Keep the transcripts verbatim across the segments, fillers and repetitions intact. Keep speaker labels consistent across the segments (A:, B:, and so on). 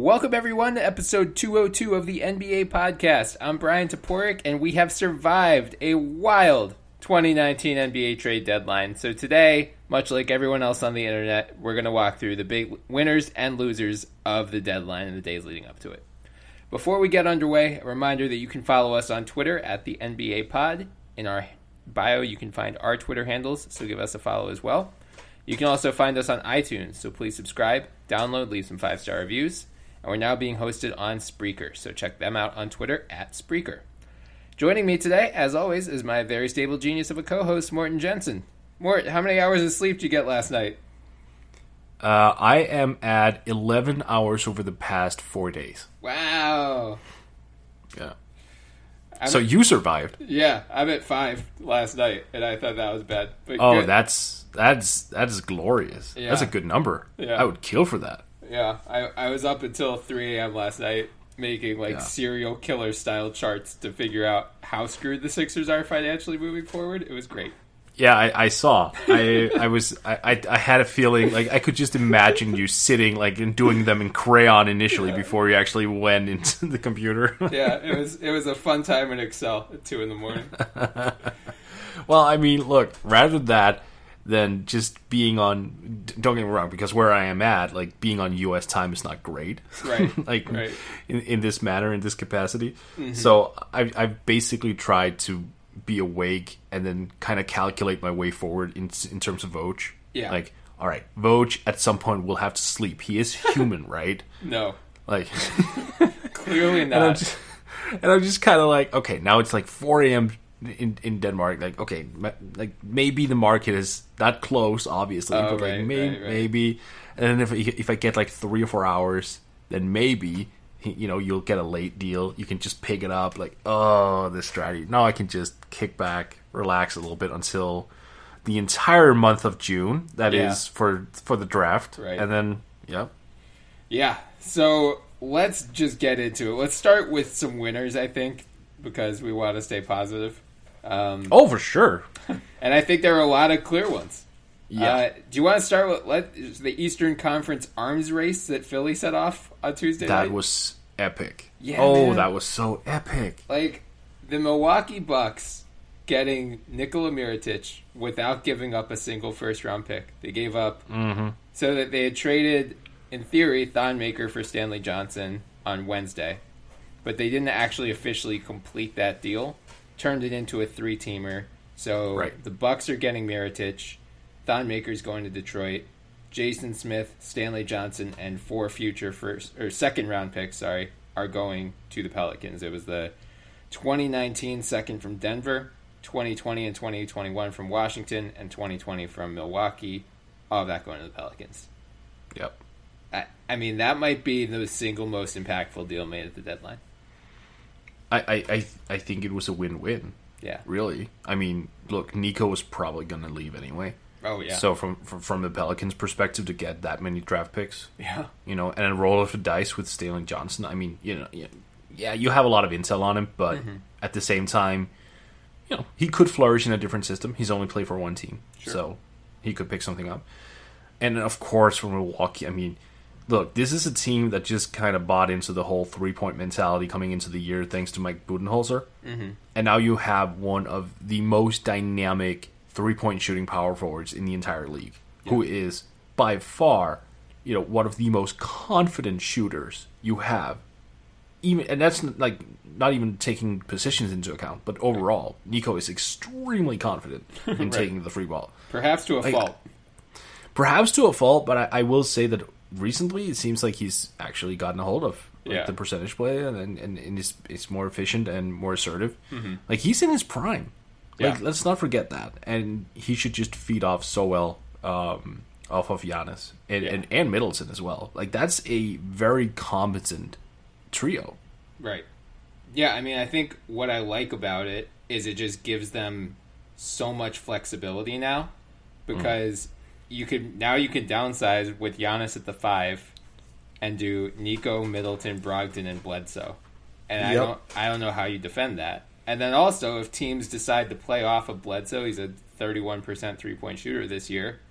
A: Welcome, everyone, to episode two oh two of the N B A podcast. I'm Brian Toporek, and we have survived a wild twenty nineteen N B A trade deadline. So today, much like everyone else on the internet, we're going to walk through the big winners and losers of the deadline and the days leading up to it. Before we get underway, a reminder that you can follow us on Twitter at the N B A Pod. In our bio, you can find our Twitter handles, so give us a follow as well. You can also find us on iTunes, so please subscribe, download, leave some five-star reviews. And we're now being hosted on Spreaker, so check them out on Twitter at Spreaker. Joining me today, as always, is my very stable genius of a co-host, Morten Jensen. Mort, how many hours of sleep did you get last night?
B: Uh, I am at eleven hours over the past four days.
A: Wow.
B: Yeah.
A: I'm
B: so
A: at,
B: you survived.
A: Yeah, I'm at five last night, and I thought that was bad. But
B: oh,
A: good.
B: that's that's that's glorious.
A: Yeah.
B: That's a good number.
A: Yeah.
B: I would kill for that.
A: Yeah, I, I was up until three a.m. last night making like
B: Yeah.
A: serial killer style charts to figure out how screwed the Sixers are financially moving forward. It was great.
B: Yeah, I, I saw. I I was I, I I had a feeling like I could just imagine you sitting like and doing them in crayon initially
A: Yeah.
B: before you actually went into the computer.
A: Yeah, it was it was a fun time in Excel at two in the morning.
B: Well, I mean, look, rather that than just being on, don't get me wrong, because where I am at, like, being on U S time is not great.
A: Right,
B: like,
A: right.
B: In, in this manner, in this capacity.
A: Mm-hmm.
B: So, I've, I've basically tried to be awake and then kind of calculate my way forward in in terms of Voj.
A: Yeah.
B: Like, all right, Voj at some point will have to sleep. He is human, right?
A: No.
B: Like,
A: Clearly
B: and I'm
A: not.
B: just, and I'm just kind of like, okay, now it's like four a.m. in in Denmark. Like, okay, ma- like maybe the market is not close, obviously,
A: Oh,
B: but like
A: right,
B: maybe,
A: right, right.
B: maybe. And then if if I get like three or four hours, then maybe you know you'll get a late deal. You can just pick it up. Like, oh, this strategy. Now I can just kick back, relax a little bit until the entire month of June. That
A: Yeah.
B: is for for the draft,
A: Right.
B: and then yeah.
A: Yeah, so let's just get into it. Let's start with some winners, I think, because we want to stay positive. Um,
B: Oh, for sure.
A: and I think there are a lot of clear ones.
B: Yeah.
A: Uh, do you want to start with let, the Eastern Conference arms race that Philly set off on Tuesday
B: That
A: night?
B: was epic.
A: Yeah,
B: oh,
A: man.
B: that was so epic.
A: Like, the Milwaukee Bucks getting Nikola Mirotic without giving up a single first-round pick. They gave up
B: Mm-hmm.
A: so that they had traded, in theory, Thon Maker for Stanley Johnson on Wednesday. But they didn't actually officially complete that deal. Turned it into a three-teamer. So
B: Right.
A: the Bucks are getting Mirotic. Thon Maker's going to Detroit. Jason Smith, Stanley Johnson, and four future first or second round picks, sorry, are going to the Pelicans. It was the twenty nineteen second from Denver, twenty twenty and twenty twenty-one from Washington, and twenty twenty from Milwaukee. All of that going to the Pelicans.
B: Yep.
A: I, I mean, that might be the single most impactful deal made at the deadline.
B: I, I, I, I think it was a win-win.
A: Yeah.
B: Really. I mean, look, Nico was probably going to leave anyway.
A: Oh, yeah.
B: So from, from from the Pelicans' perspective, to get that many draft picks,
A: yeah.
B: you know, and a roll of the dice with Stanley Johnson, I mean, you know, yeah, yeah you have a lot of intel on him, but
A: Mm-hmm.
B: at the same time, you know, he could flourish in a different system. He's only played for one team,
A: Sure.
B: so he could pick something up. And of course, from Milwaukee, I mean, look, this is a team that just kind of bought into the whole three-point mentality coming into the year thanks to Mike Budenholzer.
A: Mm-hmm.
B: And now you have one of the most dynamic three-point shooting power forwards in the entire league,
A: Yeah.
B: who is by far, you know, one of the most confident shooters you have. Even and that's like not even taking positions into account, but overall, Nico is extremely confident in
A: Right.
B: taking the free ball.
A: Perhaps to a
B: Like,
A: fault.
B: Perhaps to a fault, but I, I will say that recently it seems like he's actually gotten a hold of like,
A: Yeah.
B: the percentage play and and, and, and it's, it's more efficient and more assertive.
A: Mm-hmm.
B: Like he's in his prime. Like
A: Yeah.
B: let's not forget that, and he should just feed off so well um, off of Giannis and,
A: Yeah.
B: and and Middleton as well. Like that's a very competent trio.
A: Right. Yeah, I mean, I think what I like about it is it just gives them so much flexibility now because you could now you can downsize with Giannis at the five and do Nico, Middleton, Brogdon, and Bledsoe. And I
B: Yep.
A: don't I don't know how you defend that. And then also if teams decide to play off of Bledsoe, he's a thirty-one percent three-point shooter this year.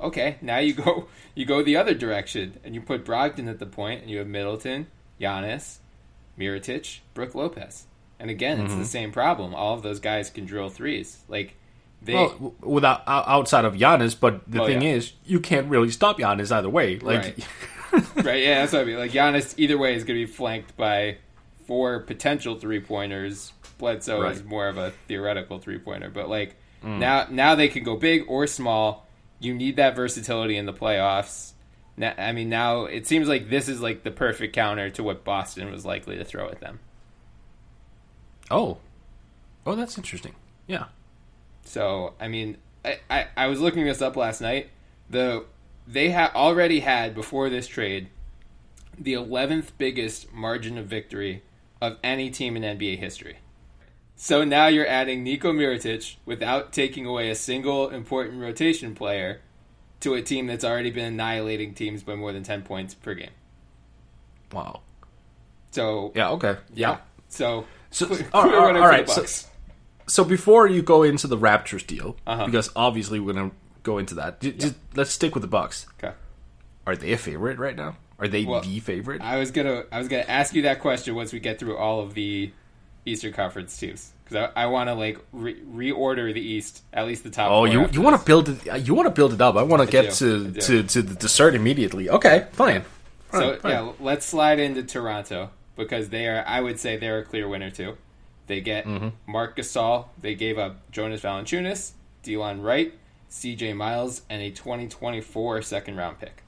A: okay, now you go you go the other direction, and you put Brogdon at the point, and you have Middleton, Giannis, Mirotic, Brook Lopez. And again, it's mm-hmm. the same problem. All of those guys can drill threes. Like, they...
B: Well, without, outside of Giannis, but the
A: oh,
B: thing
A: yeah.
B: is, you can't really stop Giannis either way. Like,
A: right. right, yeah, that's what I mean. Like, Giannis, either way, is going to be flanked by four potential three-pointers. Bledsoe right. is more of a theoretical three-pointer. But, like, mm. now now they can go big or small. You need that versatility in the playoffs. Now, I mean, now it seems like this is, like, the perfect counter to what Boston was likely to throw at them.
B: Oh. Oh, that's interesting. Yeah.
A: So, I mean, I, I, I was looking this up last night. The They ha- already had, before this trade, the eleventh biggest margin of victory of any team in N B A history. So now you're adding Niko Mirotic without taking away a single important rotation player to a team that's already been annihilating teams by more than ten points per game.
B: Wow.
A: So
B: yeah, okay.
A: Yeah.
B: yeah.
A: So,
B: so
A: clear,
B: all,
A: clear
B: all, all right.
A: So,
B: so before you go into the Raptors deal,
A: uh-huh.
B: because obviously we're going to go into that, just,
A: yeah.
B: just, let's stick with the Bucks.
A: Okay.
B: Are they a favorite right now? Are they
A: well,
B: the favorite?
A: I was gonna I was gonna ask you that question once we get through all of the Eastern Conference teams, because I, I want to like re- reorder the East, at least the top.
B: Oh, you you want to build it? You want to build it up? I want to get
A: do.
B: to, to to the dessert immediately. Okay, fine.
A: So
B: fine, fine.
A: yeah, let's slide into Toronto, because they are. I would say they're a clear winner too. They get
B: mm-hmm.
A: Marc Gasol. They gave up Jonas Valanciunas, Delon Wright, C J Miles, and a twenty twenty-four second round pick.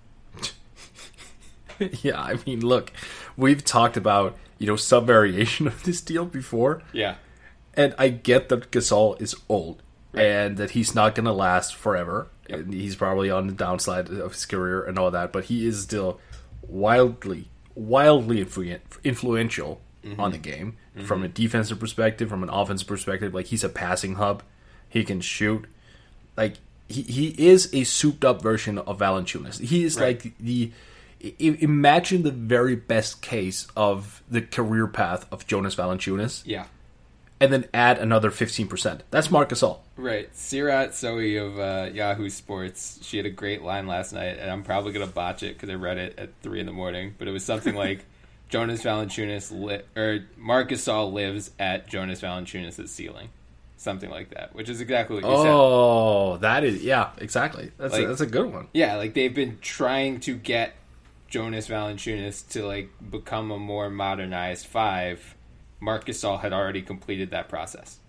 B: Yeah, I mean, look, we've talked about, you know, some variation of this deal before.
A: Yeah.
B: And I get that Gasol is old,
A: right.
B: and that he's not going to last forever.
A: Yep.
B: And he's probably on the downside of his career and all that, but he is still wildly, wildly influ- influential mm-hmm. on the game. Mm-hmm. From a defensive perspective, from an offensive perspective. Like, he's a passing hub. He can shoot. Like, he, he is a souped-up version of Valanciunas. He is right. like the... Imagine the very best case of the career path of Jonas Valanciunas.
A: Yeah.
B: And then add another fifteen percent. That's Marc Gasol.
A: Right. Sirat Sohi of uh, Yahoo Sports, she had a great line last night, and I'm probably going to botch it because I read it at three in the morning, but it was something like Jonas Valanciunas, li- or Marc Gasol lives at Jonas Valanciunas' ceiling. Something like that, which is exactly what you
B: oh,
A: said.
B: Oh, that is, yeah, exactly. That's,
A: like,
B: a, that's a good one.
A: Yeah, like they've been trying to get Jonas Valanciunas to like become a more modernized five. Marc Gasol had already completed that process.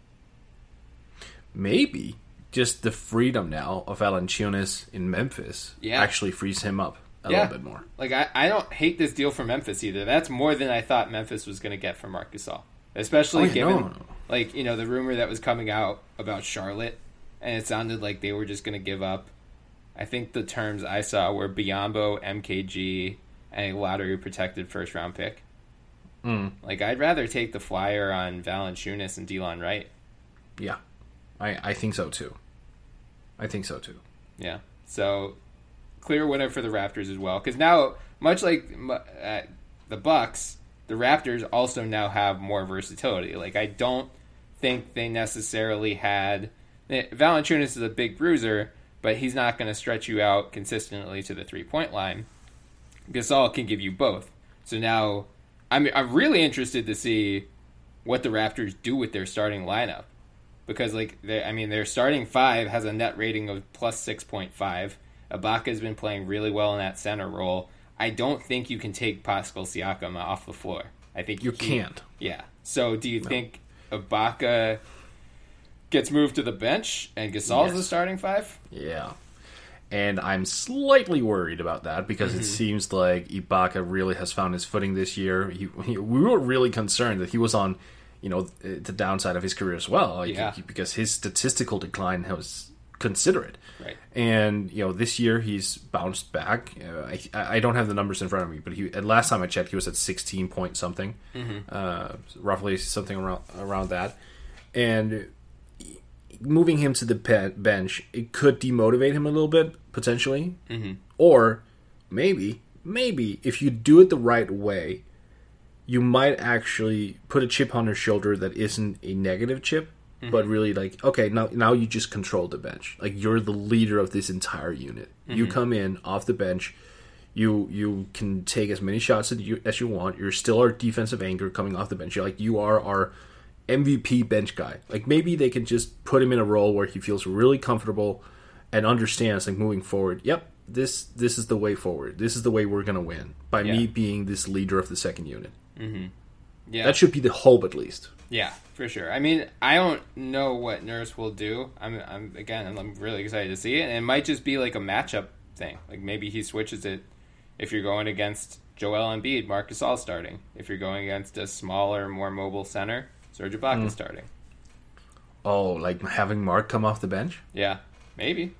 B: Maybe just the freedom now of Valanciunas in Memphis
A: yeah.
B: actually frees him up a
A: yeah.
B: little bit more.
A: Like I, I don't hate this deal for Memphis either. That's more than I thought Memphis was going to get from Marc Gasol, especially
B: oh, yeah,
A: given
B: no, no.
A: like you know the rumor that was coming out about Charlotte, and it sounded like they were just going to give up. I think the terms I saw were Biyombo, M K G, and a lottery-protected first-round pick.
B: Mm.
A: Like, I'd rather take the flyer on Valanciunas and Delon Wright.
B: Yeah, I, I think so, too. I think so, too.
A: Yeah, so clear winner for the Raptors as well. Because now, much like uh, the Bucks, the Raptors also now have more versatility. Like, I don't think they necessarily had... Valanciunas is a big bruiser, but he's not going to stretch you out consistently to the three-point line. Gasol can give you both. So now I'm I'm really interested to see what the Raptors do with their starting lineup. Because like they I mean their starting five has a net rating of plus six point five. Ibaka's been playing really well in that center role. I don't think you can take Pascal Siakam off the floor. I think
B: you
A: he,
B: can't.
A: Yeah. So do you
B: no.
A: think Ibaka gets moved to the bench and Gasol's
B: yes.
A: the starting five?
B: Yeah. And I'm slightly worried about that because mm-hmm. it seems like Ibaka really has found his footing this year. He, he, we were really concerned that he was on, you know, the downside of his career as well, like,
A: yeah.
B: he, because his statistical decline was considerate.
A: Right.
B: And you know, this year he's bounced back. Uh, I I don't have the numbers in front of me, but he last time I checked, he was at sixteen point something,
A: mm-hmm.
B: uh, roughly something around around that, and. Moving him to the bench, it could demotivate him a little bit, potentially.
A: Mm-hmm.
B: Or maybe, maybe, if you do it the right way, you might actually put a chip on his shoulder that isn't a negative chip. mm-hmm. but really like, okay, now now you just control the bench. Like you're the leader of this entire unit. Mm-hmm. You come in off the bench. You you can take as many shots as you, as you want. You're still our defensive anchor coming off the bench. You're like you are our M V P bench guy. Like maybe they can just put him in a role where he feels really comfortable and understands like moving forward. Yep, this this is the way forward. This is the way we're gonna win by yeah. me being this leader of the second unit.
A: Mm-hmm. Yeah,
B: that should be the hope at least.
A: Yeah, for sure. I mean, I don't know what Nurse will do. I'm I'm again I'm really excited to see it, and it might just be like a matchup thing. Like maybe he switches it. If you're going against Joel Embiid, Marc Gasol starting. If you're going against a smaller, more mobile center, Serge Ibaka mm. starting.
B: Oh, like having Mark come off the bench?
A: Yeah, maybe.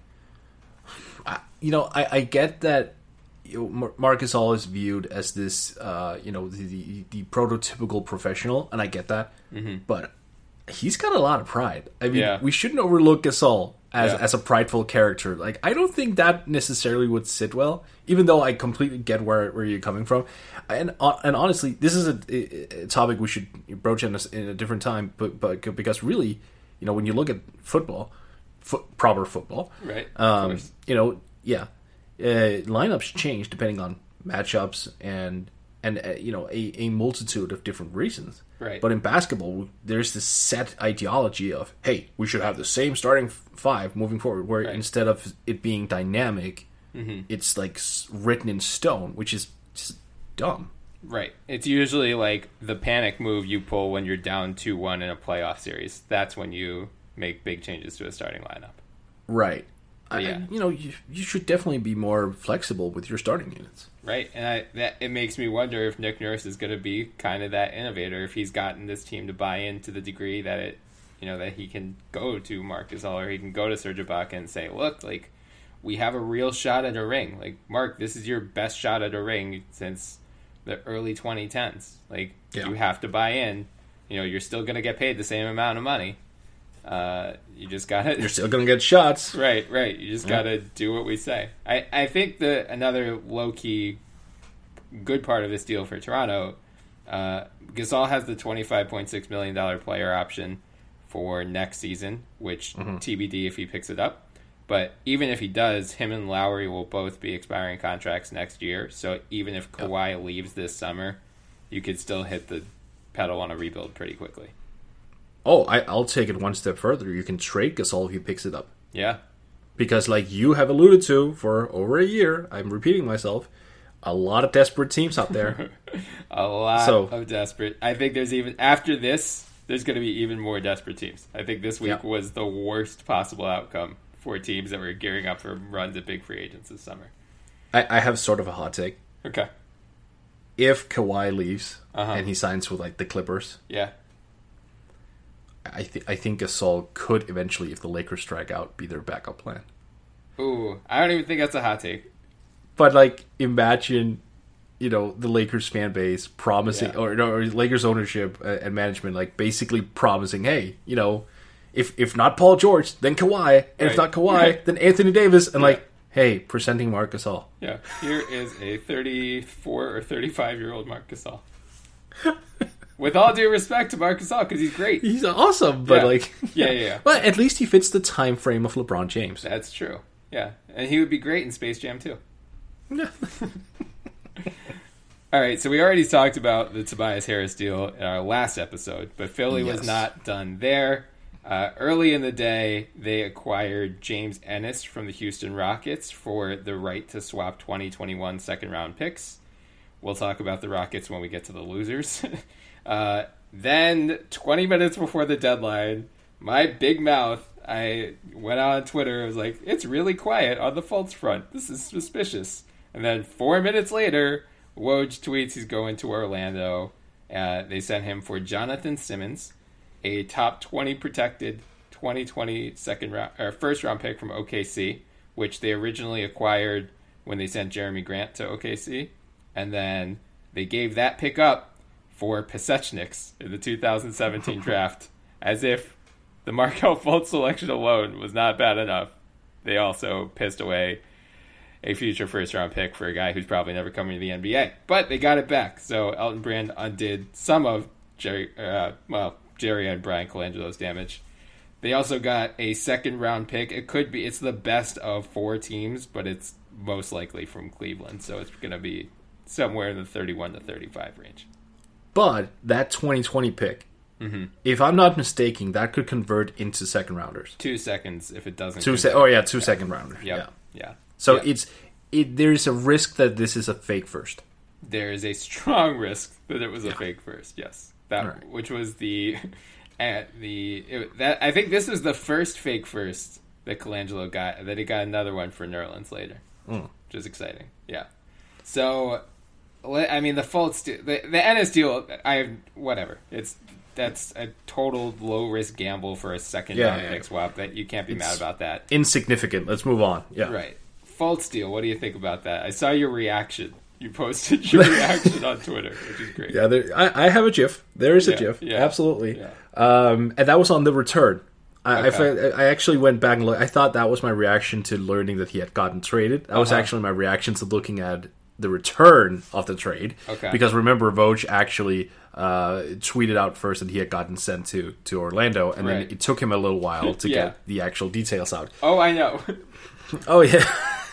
B: I, you know, I, I get that you know, Marc Gasol is viewed as this, uh, you know, the, the, the prototypical professional, and I get that. Mm-hmm. But he's got a lot of pride. I mean, yeah. we shouldn't overlook Gasol as, yeah. as a prideful character. Like, I don't think that necessarily would sit well, even though I completely get where, where you're coming from. And and honestly, this is a, a topic we should broach in a, in a different time, but, but because really, you know, when you look at football, foot, proper football,
A: right?
B: Um, you know, yeah, uh, lineups change depending on matchups and and uh, you know a, a multitude of different reasons.
A: Right.
B: But in basketball, there's this set ideology of, hey, we should have the same starting five moving forward, where right. instead of it being dynamic, mm-hmm. it's like written in stone, which is just dumb.
A: Right. It's usually like the panic move you pull when you're down two one in a playoff series. That's when you make big changes to a starting lineup.
B: Right.
A: I, yeah.
B: you know, you, you should definitely be more flexible with your starting units.
A: Right, and I, that it makes me wonder if Nick Nurse is going to be kind of that innovator, if he's gotten this team to buy in to the degree that it, you know, that he can go to Marc Gasol or he can go to Serge Ibaka and say, look, like, we have a real shot at a ring. Like, Mark, this is your best shot at a ring since the early twenty tens. Like, yeah. you have to buy in. You know, you're still going to get paid the same amount of money. Uh, you just gotta.
B: You're still gonna get shots.
A: Right, right. You just gotta yeah. do what we say. I, I think the another low key good part of this deal for Toronto, uh, Gasol has the twenty five point six million dollar player option for next season, which mm-hmm. T B D if he picks it up. But even if he does, him and Lowry will both be expiring contracts next year. So even if Kawhi yep. leaves this summer, you could still hit the pedal on a rebuild pretty quickly.
B: Oh, I, I'll take it one step further. You can trade Gasol if he picks it up.
A: Yeah.
B: Because like you have alluded to for over a year, I'm repeating myself, a lot of desperate teams out there.
A: a lot so, of desperate. I think there's even, after this, there's going to be even more desperate teams. I think this week yeah. was the worst possible outcome for teams that were gearing up for runs at big free agents this summer.
B: I, I have sort of a hot take.
A: Okay.
B: If Kawhi leaves
A: uh-huh.
B: and he signs with like the Clippers.
A: Yeah.
B: I, th- I think Gasol could eventually, if the Lakers strike out, be their backup plan.
A: Ooh, I don't even think that's a hot take.
B: But, like, imagine, you know, the Lakers fan base promising, yeah. or, or Lakers ownership and management, like, basically promising, hey, you know, if if not Paul George, then Kawhi, and right. if not Kawhi, right. then Anthony Davis, and, yeah. like, hey, presenting Marc Gasol.
A: Yeah, here is a thirty-four or thirty-five-year-old Marc Gasol. With all due respect to Marc Gasol, because he's great.
B: He's awesome, but
A: yeah.
B: like...
A: Yeah, yeah, yeah.
B: Well, at least he fits the time frame of LeBron James.
A: That's true. Yeah. And he would be great in Space Jam, too.
B: Yeah.
A: All right, so we already talked about the Tobias Harris deal in our last episode, but Philly yes. was not done there. Uh, early in the day, they acquired James Ennis from the Houston Rockets for the right to swap twenty twenty-one second-round picks. We'll talk about the Rockets when we get to the losers. Uh, then, twenty minutes before the deadline, my big mouth, I went on Twitter, I was like, it's really quiet on the Fultz front. This is suspicious. And then four minutes later, Woj tweets he's going to Orlando. Uh, they sent him for Jonathan Simmons, a top twenty protected twenty twenty second round, or first round pick from O K C, which they originally acquired when they sent Jeremy Grant to O K C. And then they gave that pick up for Pasechniks in the two thousand seventeen draft, as if the Markelle Fultz selection alone was not bad enough. They also pissed away a future first-round pick for a guy who's probably never coming to the N B A. But they got it back, so Elton Brand undid some of Jerry, uh, well, Jerry and Brian Colangelo's damage. They also got a second round pick. It could be, it's the best of four teams, but it's most likely from Cleveland. So it's going to be somewhere in the thirty-one to thirty-five range.
B: But that twenty twenty pick, mm-hmm. if I'm not mistaken, that could convert into second rounders.
A: Two seconds if it doesn't.
B: Two se- oh, yeah, two yeah. second rounders.
A: Yep.
B: Yeah.
A: Yeah.
B: So
A: yep.
B: it's it. There's a risk that this is a fake first.
A: There is a strong risk that it was a yeah. fake first, yes. That right. Which was the... At the it, that I think this was the first fake first that Colangelo got. That he got another one for Nerlens later, mm. which is exciting. Yeah. So, I mean, the Fultz deal, the the Ennis deal. I whatever. It's that's a total low risk gamble for a second yeah, round yeah. pick swap. That you can't be it's mad about that.
B: Insignificant. Let's move on. Yeah.
A: Right. Fultz deal. What do you think about that? I saw your reaction. You posted your reaction on Twitter, which is great.
B: Yeah, there, I, I have a GIF. There is a
A: yeah,
B: GIF.
A: Yeah,
B: Absolutely.
A: Yeah.
B: Um, and that was on the return. I,
A: okay.
B: I, I actually went back and looked. I thought that was my reaction to learning that he had gotten traded. That uh-huh. was actually my reaction to looking at the return of the trade.
A: Okay.
B: Because remember, Woj actually uh, tweeted out first that he had gotten sent to, to Orlando, and
A: right.
B: then it took him a little while to
A: yeah.
B: get the actual details out.
A: Oh, I know.
B: Oh, yeah.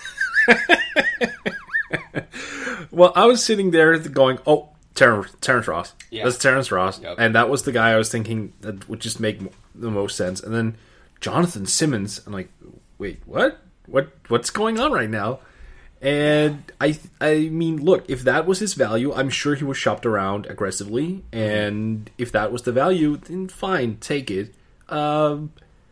B: Well, I was sitting there going, oh, Ter- Terrence Ross.
A: Yeah.
B: That's Terrence Ross.
A: Yep.
B: And that was the guy I was thinking that would just make the most sense. And then Jonathan Simmons, I'm like, wait, what? What? What's going on right now? And I I mean, look, if that was his value, I'm sure he was shopped around aggressively. And if that was the value, then fine, take it. Um,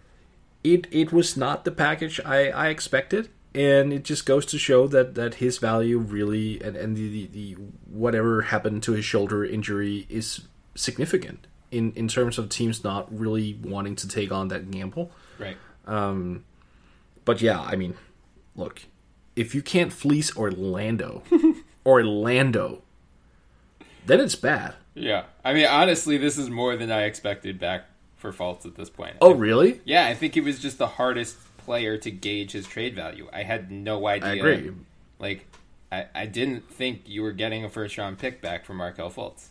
B: it it was not the package I, I expected. And it just goes to show that, that his value really, and, and the, the, the whatever happened to his shoulder injury is significant in, in terms of teams not really wanting to take on that gamble.
A: Right.
B: Um, but yeah, I mean, look, if you can't fleece Orlando, Orlando, then it's bad.
A: Yeah. I mean, honestly, this is more than I expected back for Fultz at this point.
B: Oh, really?
A: Yeah, I think it was just the hardest player to gauge his trade value. I had no idea.
B: I agree.
A: Like, I, I didn't think you were getting a first round pick back from Markelle Fultz.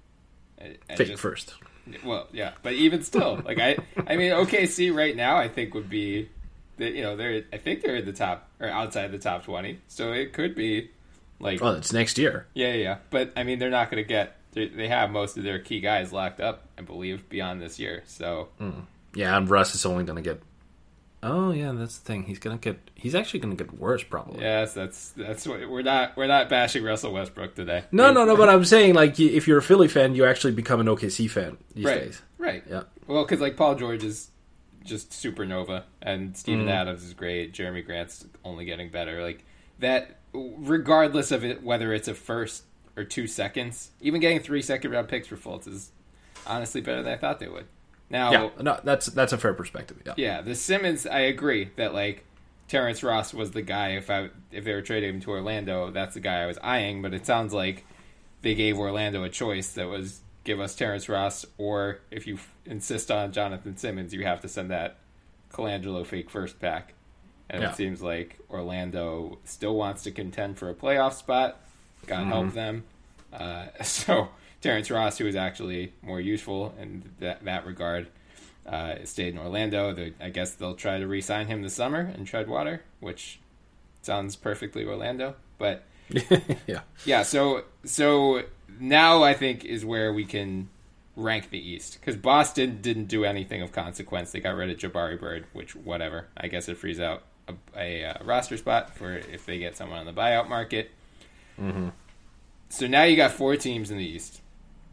A: I, I
B: Fake
A: just,
B: first.
A: Well, yeah, but even still, like I, I mean, O K C right now, I think would be, the, you know, they're, I think they're at the top or outside the top twenty, so it could be, like,
B: oh, it's next year.
A: Yeah, yeah, yeah. But I mean, they're not going to get. They have most of their key guys locked up, I believe, beyond this year. So
B: mm. yeah, and Russ is only going to get. Oh yeah, that's the thing. He's gonna get. He's actually gonna get worse, probably.
A: Yes, that's that's what we're not. We're not bashing Russell Westbrook today.
B: No, no, no. But I'm saying, like, if you're a Philly fan, you actually become an O K C fan these
A: right,
B: days.
A: Right.
B: Yeah.
A: Well, because like Paul George is just supernova, and Steven
B: Mm.
A: Adams is great. Jeremy Grant's only getting better. Like that, regardless of it, whether it's a first or two seconds, even getting three second round picks for Fultz is honestly better than I thought they would. Now,
B: yeah, no, that's that's a fair perspective. Yeah,
A: yeah. The Simmons, I agree that like Terrence Ross was the guy. If I if they were trading him to Orlando, that's the guy I was eyeing. But it sounds like they gave Orlando a choice that was give us Terrence Ross, or if you f- insist on Jonathan Simmons, you have to send that Colangelo fake first back. And
B: yeah.
A: it seems like Orlando still wants to contend for a playoff spot. God
B: mm-hmm.
A: help them. Uh, so. Terrence Ross, who is actually more useful in that, that regard, uh, stayed in Orlando. They, I guess they'll try to re-sign him this summer and tread water, which sounds perfectly Orlando. But
B: yeah,
A: yeah. So so now I think is where we can rank the East, because Boston didn't do anything of consequence. They got rid of Jabari Bird, which whatever. I guess it frees out a, a, a roster spot for if they get someone on the buyout market.
B: Mm-hmm.
A: So now you got four teams in the East.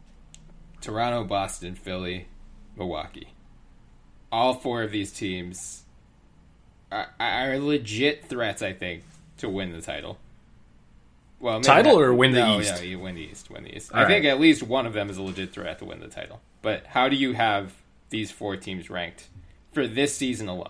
A: Toronto, Boston, Philly, Milwaukee. All four of these teams are, are legit threats, I think, to win the title. Well,
B: title
A: not,
B: or win the
A: no,
B: East?
A: Yeah, you win the East. Win the East.
B: All
A: I think
B: right.
A: at least one of them is a legit threat to win the title. But how do you have these four teams ranked for this season alone?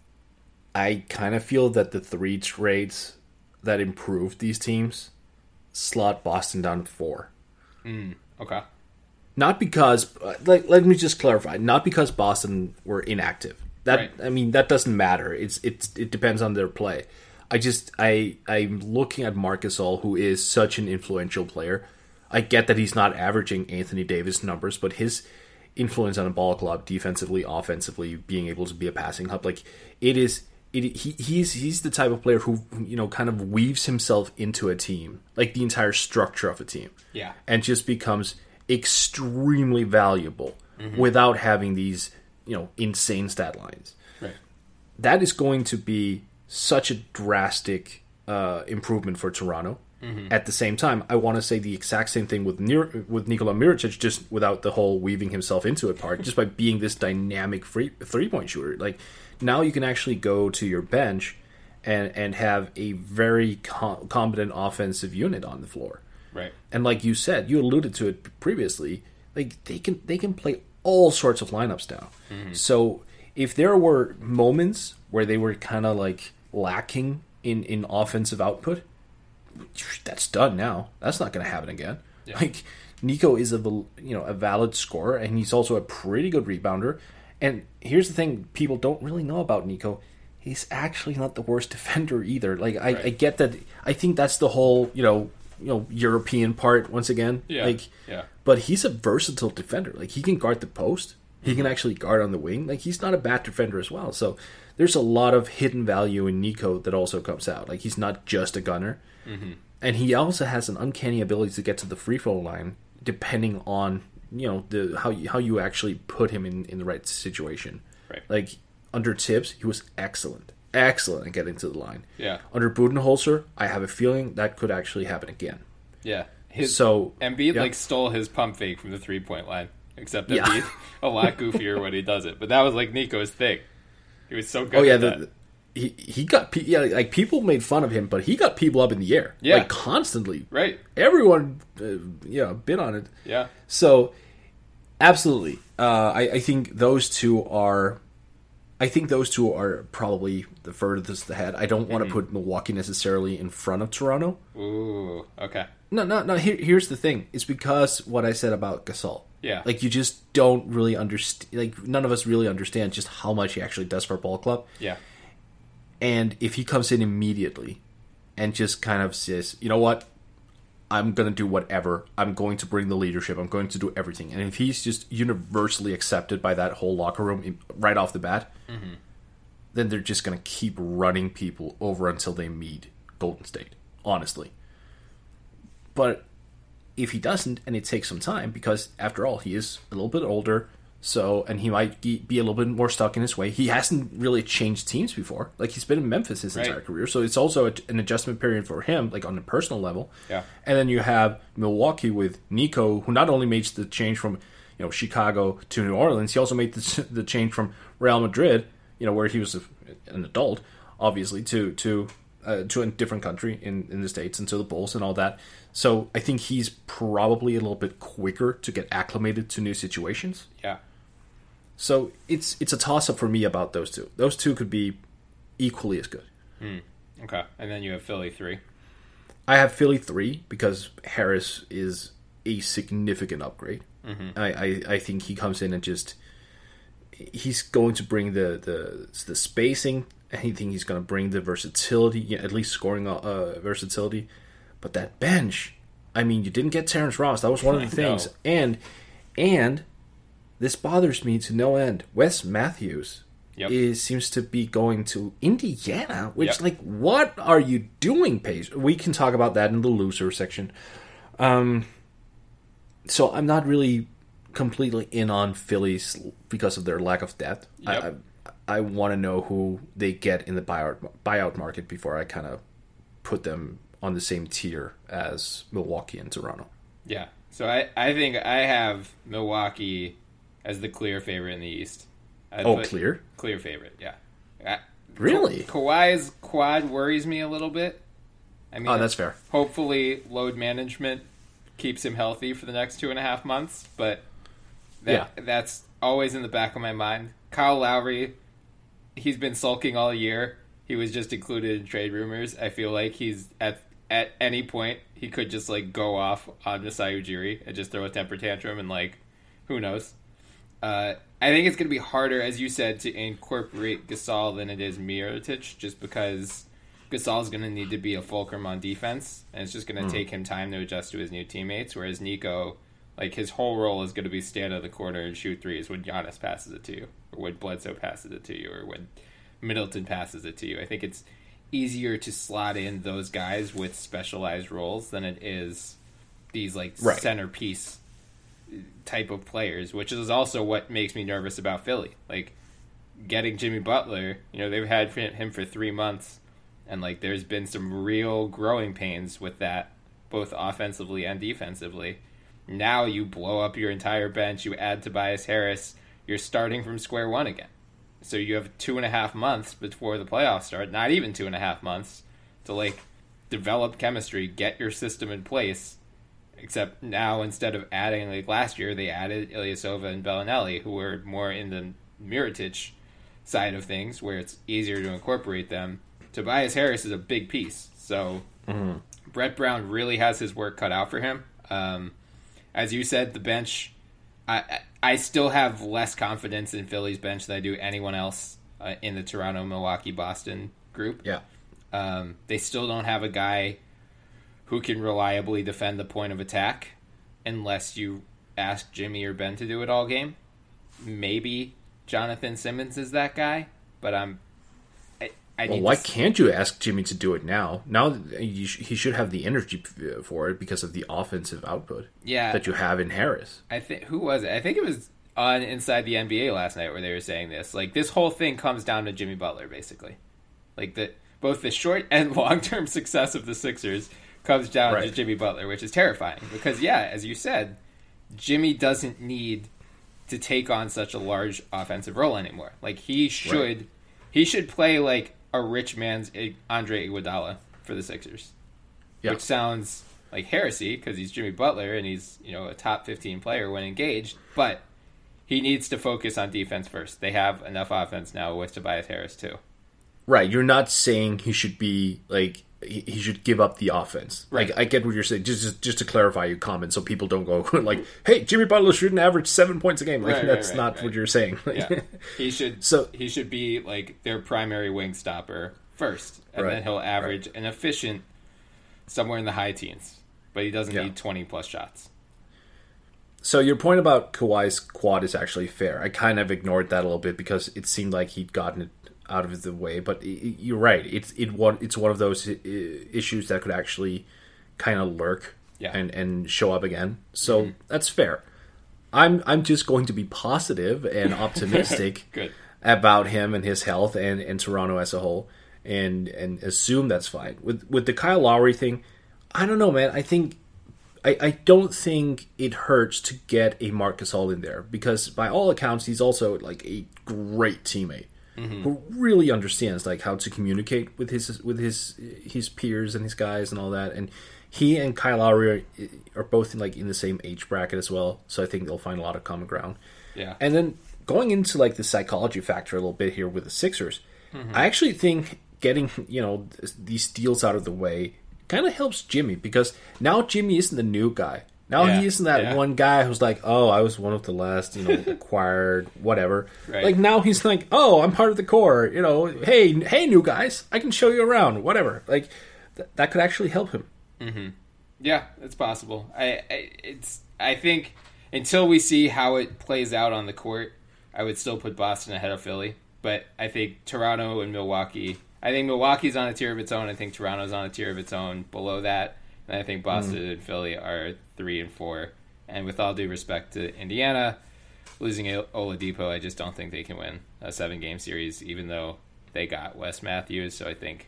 B: I kind of feel that the three trades that improved these teams slot Boston down to four.
A: Mm, okay.
B: Not because, like, let me just clarify. Not because Boston were inactive. That
A: Right.
B: I mean, that doesn't matter. It's it's it depends on their play. I just I I'm looking at Marc Gasol, who is such an influential player. I get that he's not averaging Anthony Davis numbers, but his influence on a ball club, defensively, offensively, being able to be a passing hub. Like it is, it he he's he's the type of player who you know kind of weaves himself into a team, like the entire structure of a team,
A: yeah,
B: and just becomes extremely valuable mm-hmm. without having these you know insane stat lines.
A: Right.
B: That is going to be such a drastic uh, improvement for Toronto. Mm-hmm. At the same time, I want to say the exact same thing with Nir- with Nikola Mirotic, just without the whole weaving himself into it part, just by being this dynamic free three-point shooter. Like, now you can actually go to your bench and, and have a very com- competent offensive unit on the floor.
A: Right.
B: And like you said, you alluded to it previously, like they can they can play all sorts of lineups now. Mm-hmm. So if there were moments where they were kind of like lacking in, in offensive output, that's done now. That's not going to happen again. Yeah. Like Nico is a you know a valid scorer, and he's also a pretty good rebounder. And here's the thing: people don't really know about Nico. He's actually not the worst defender either. Like I, right. I get that. I think that's the whole you know you know European part once again.
A: Yeah.
B: Like
A: yeah.
B: But he's a versatile defender. Like he can guard the post. He mm-hmm. can actually guard on the wing. Like he's not a bad defender as well. So there's a lot of hidden value in Nico that also comes out. Like he's not just a gunner. Mm-hmm. And he also has an uncanny ability to get to the free throw line, depending on you know the how you, how you actually put him in, in the right situation.
A: Right.
B: Like under Tibbs, he was excellent, excellent at getting to the line.
A: Yeah.
B: Under Budenholzer, I have a feeling that could actually happen again.
A: Yeah. His,
B: so
A: Embiid
B: yeah.
A: like stole his pump fake from the three point line, except Embiid
B: yeah.
A: a lot goofier when he does it. But that was like Nico's thing. He was so good.
B: Oh yeah.
A: At
B: The,
A: that.
B: the, He he got pe- yeah like people made fun of him, but he got people up in the air
A: yeah
B: like constantly.
A: Right,
B: everyone uh, yeah been on it.
A: Yeah,
B: so absolutely, uh, I I think those two are, I think those two are probably the furthest ahead. I don't want to mm-hmm. put Milwaukee necessarily in front of Toronto.
A: Ooh, okay.
B: No, no, no. Here, here's the thing: it's because what I said about Gasol.
A: Yeah,
B: like you just don't really understand. Like none of us really understand just how much he actually does for a ball club.
A: Yeah.
B: And if he comes in immediately and just kind of says, you know what, I'm going to do whatever. I'm going to bring the leadership. I'm going to do everything. And if he's just universally accepted by that whole locker room right off the bat, mm-hmm. then they're just going to keep running people over until they meet Golden State, honestly. But if he doesn't, and it takes some time, because after all, he is a little bit older, so, and he might be a little bit more stuck in his way. He hasn't really changed teams before. Like, he's been in Memphis his right. entire career. So it's also a, an adjustment period for him, like on a personal level.
A: Yeah.
B: And then you have Milwaukee with Nico, who not only made the change from, you know, Chicago to New Orleans, he also made the, the change from Real Madrid, you know, where he was a, an adult, obviously, to to uh, to a different country in, in the States, and to the Bulls and all that. So I think he's probably a little bit quicker to get acclimated to new situations.
A: Yeah.
B: So it's it's a toss-up for me about those two. Those two could be equally as good.
A: Mm, okay. And then you have Philly three.
B: I have Philly three because Harris is a significant upgrade. Mm-hmm. I, I, I think he comes in and just... He's going to bring the, the, the spacing. I think he's going to bring the versatility, yeah, at least scoring uh, versatility. But that bench, I mean, you didn't get Terrence Ross. That was one of the things.
A: No.
B: And and... This bothers me to no end. Wes Matthews yep. is seems to be going to Indiana, which, yep. like, what are you doing, Pace? We can talk about that in the loser section. Um, so I'm not really completely in on Phillies because of their lack of depth.
A: Yep.
B: I, I, I want to know who they get in the buyout buyout market before I kind of put them on the same tier as Milwaukee and Toronto.
A: Yeah. So I, I think I have Milwaukee as the clear favorite in the East. I'd
B: oh, clear?
A: Clear favorite, yeah. I,
B: really?
A: Ka- Kawhi's quad worries me a little bit. I mean,
B: oh, that's fair.
A: Hopefully, load management keeps him healthy for the next two and a half months, but that, yeah. that's always in the back of my mind. Kyle Lowry, he's been sulking all year. He was just included in trade rumors. I feel like he's at at any point he could just like go off on Masai Ujiri and just throw a temper tantrum and like who knows. Uh, I think it's going to be harder, as you said, to incorporate Gasol than it is Mirotic, just because Gasol's going to need to be a fulcrum on defense, and it's just going to mm. take him time to adjust to his new teammates, whereas Nico Like, his whole role is going to be stand on the corner and shoot threes when Giannis passes it to you, or when Bledsoe passes it to you, or when Middleton passes it to you. I think it's easier to slot in those guys with specialized roles than it is these, like,
B: right.
A: centerpiece type of players, which is also what makes me nervous about Philly. Like, getting Jimmy Butler, you know, they've had him for three months, and, like, there's been some real growing pains with that, both offensively and defensively. Now you blow up your entire bench, you add Tobias Harris, you're starting from square one again. So you have two and a half months before the playoffs start, not even two and a half months, to, like, develop chemistry, get your system in place. Except now, instead of adding, like last year, they added Ilyasova and Bellinelli, who were more in the Mirotic side of things, where it's easier to incorporate them. Tobias Harris is a big piece. So mm-hmm. Brett Brown really has his work cut out for him. Um, as you said, the bench, I I still have less confidence in Philly's bench than I do anyone else uh, in the Toronto, Milwaukee, Boston group.
B: Yeah.
A: Um, they still don't have a guy who can reliably defend the point of attack unless you ask Jimmy or Ben to do it all game. Maybe Jonathan Simmons is that guy, but I'm... I, I
B: well,
A: need
B: why
A: to...
B: can't you ask Jimmy to do it now? Now he should have the energy for it because of the offensive output
A: yeah,
B: that you have in Harris.
A: I think Who was it? I think it was on Inside the N B A last night where they were saying this. Like, this whole thing comes down to Jimmy Butler, basically. Like, the, both the short and long-term success of the Sixers comes down
B: right.
A: to Jimmy Butler, which is terrifying. Because, yeah, as you said, Jimmy doesn't need to take on such a large offensive role anymore. Like, he should right. he should play like a rich man's Andre Iguodala for the Sixers. Yeah. Which sounds like heresy because he's Jimmy Butler and he's, you know, a top fifteen player when engaged. But he needs to focus on defense first. They have enough offense now with Tobias Harris, too.
B: Right. You're not saying he should be, like... he should give up the offense.
A: Right.
B: Like, I get what you're saying. Just, just just to clarify your comment, so people don't go like, "Hey, Jimmy Butler shouldn't average seven points a game." Like
A: right,
B: that's
A: right,
B: not
A: right.
B: what you're saying.
A: Yeah. He should. So he should be like their primary wing stopper first, and
B: right,
A: then he'll average
B: right.
A: an efficient somewhere in the high teens. But he doesn't
B: yeah.
A: need twenty plus shots.
B: So your point about Kawhi's quad is actually fair. I kind of ignored that a little bit because it seemed like he'd gotten it out of the way, but you're right. It's it one it's one of those issues that could actually kind of lurk
A: yeah.
B: and, and show up again. So
A: mm-hmm.
B: that's fair. I'm I'm just going to be positive and optimistic
A: Good.
B: about him and his health and, and Toronto as a whole, and and assume that's fine. With with the Kyle Lowry thing, I don't know, man. I think I, I don't think it hurts to get a Marc Gasol in there because by all accounts he's also like a great teammate. Mm-hmm. Who really understands like how to communicate with his with his his peers and his guys and all that, and he and Kyle Lowry are, are both in like in the same age bracket as well, so I think they'll find a lot of common ground.
A: Yeah,
B: and then going into like the psychology factor a little bit here with the Sixers, mm-hmm. I actually think getting you know these deals out of the way kind of helps Jimmy because now Jimmy isn't the new guy. Now
A: yeah,
B: he isn't that
A: yeah.
B: one guy who's like, oh, I was one of the last, you know, acquired, whatever.
A: Right.
B: Like now he's like, oh, I'm part of the core. You know, hey, hey, new guys, I can show you around, whatever. Like th- that could actually help him.
A: Mm-hmm. Yeah, it's possible. I, I, it's, I think until we see how it plays out on the court, I would still put Boston ahead of Philly. But I think Toronto and Milwaukee. I think Milwaukee's on a tier of its own. I think Toronto's on a tier of its own below that. And I think Boston mm. and Philly are three and four. And with all due respect to Indiana, losing Oladipo, I just don't think they can win a seven-game series, even though they got Wes Matthews. So I think,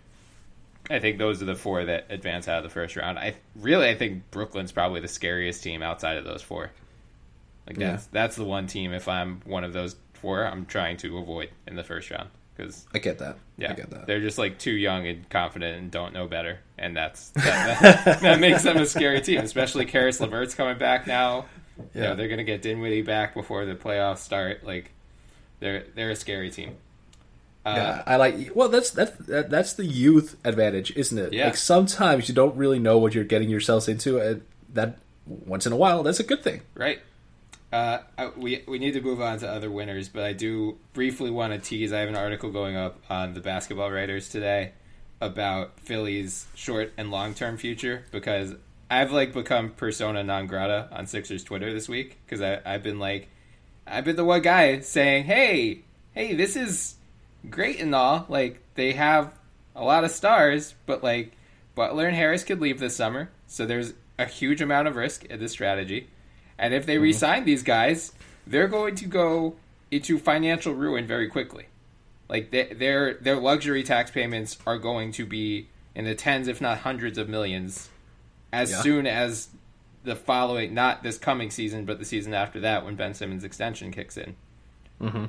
A: I think those are the four that advance out of the first round. I really, I think Brooklyn's probably the scariest team outside of those four. Like
B: yeah.
A: that's that's the one team. If I'm one of those four, I'm trying to avoid in the first round. Because
B: I get that.
A: Yeah,
B: I get that.
A: They're just like too young and confident and don't know better, and that's that, that, that makes them a scary team. Especially Karis LeVert's coming back now. Yeah, you know, they're gonna get Dinwiddie back before the playoffs start. Like they're they're a scary team.
B: Uh, yeah, I like. Well, that's that's that, that's the youth advantage, isn't it?
A: Yeah.
B: Like sometimes you don't really know what you're getting yourselves into, and that once in a while, that's a good thing,
A: right? Uh, I, we we need to move on to other winners, but I do briefly want to tease. I have an article going up on the Basketball Writers today about Philly's short and long term future because I've like become persona non grata on Sixers Twitter this week because I've been like, I've been the one guy saying, hey, hey, this is great and all. Like, they have a lot of stars, but like Butler and Harris could leave this summer, so there's a huge amount of risk in this strategy. And if they mm-hmm. re-sign these guys, they're going to go into financial ruin very quickly. Like, they, their their luxury tax payments are going to be in the tens, if not hundreds of millions, as yeah. soon as the following, not this coming season, but the season after that, when Ben Simmons' extension kicks in.
B: Mm-hmm.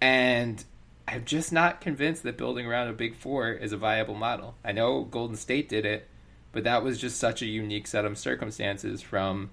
A: And I'm just not convinced that building around a big four is a viable model. I know Golden State did it, but that was just such a unique set of circumstances, from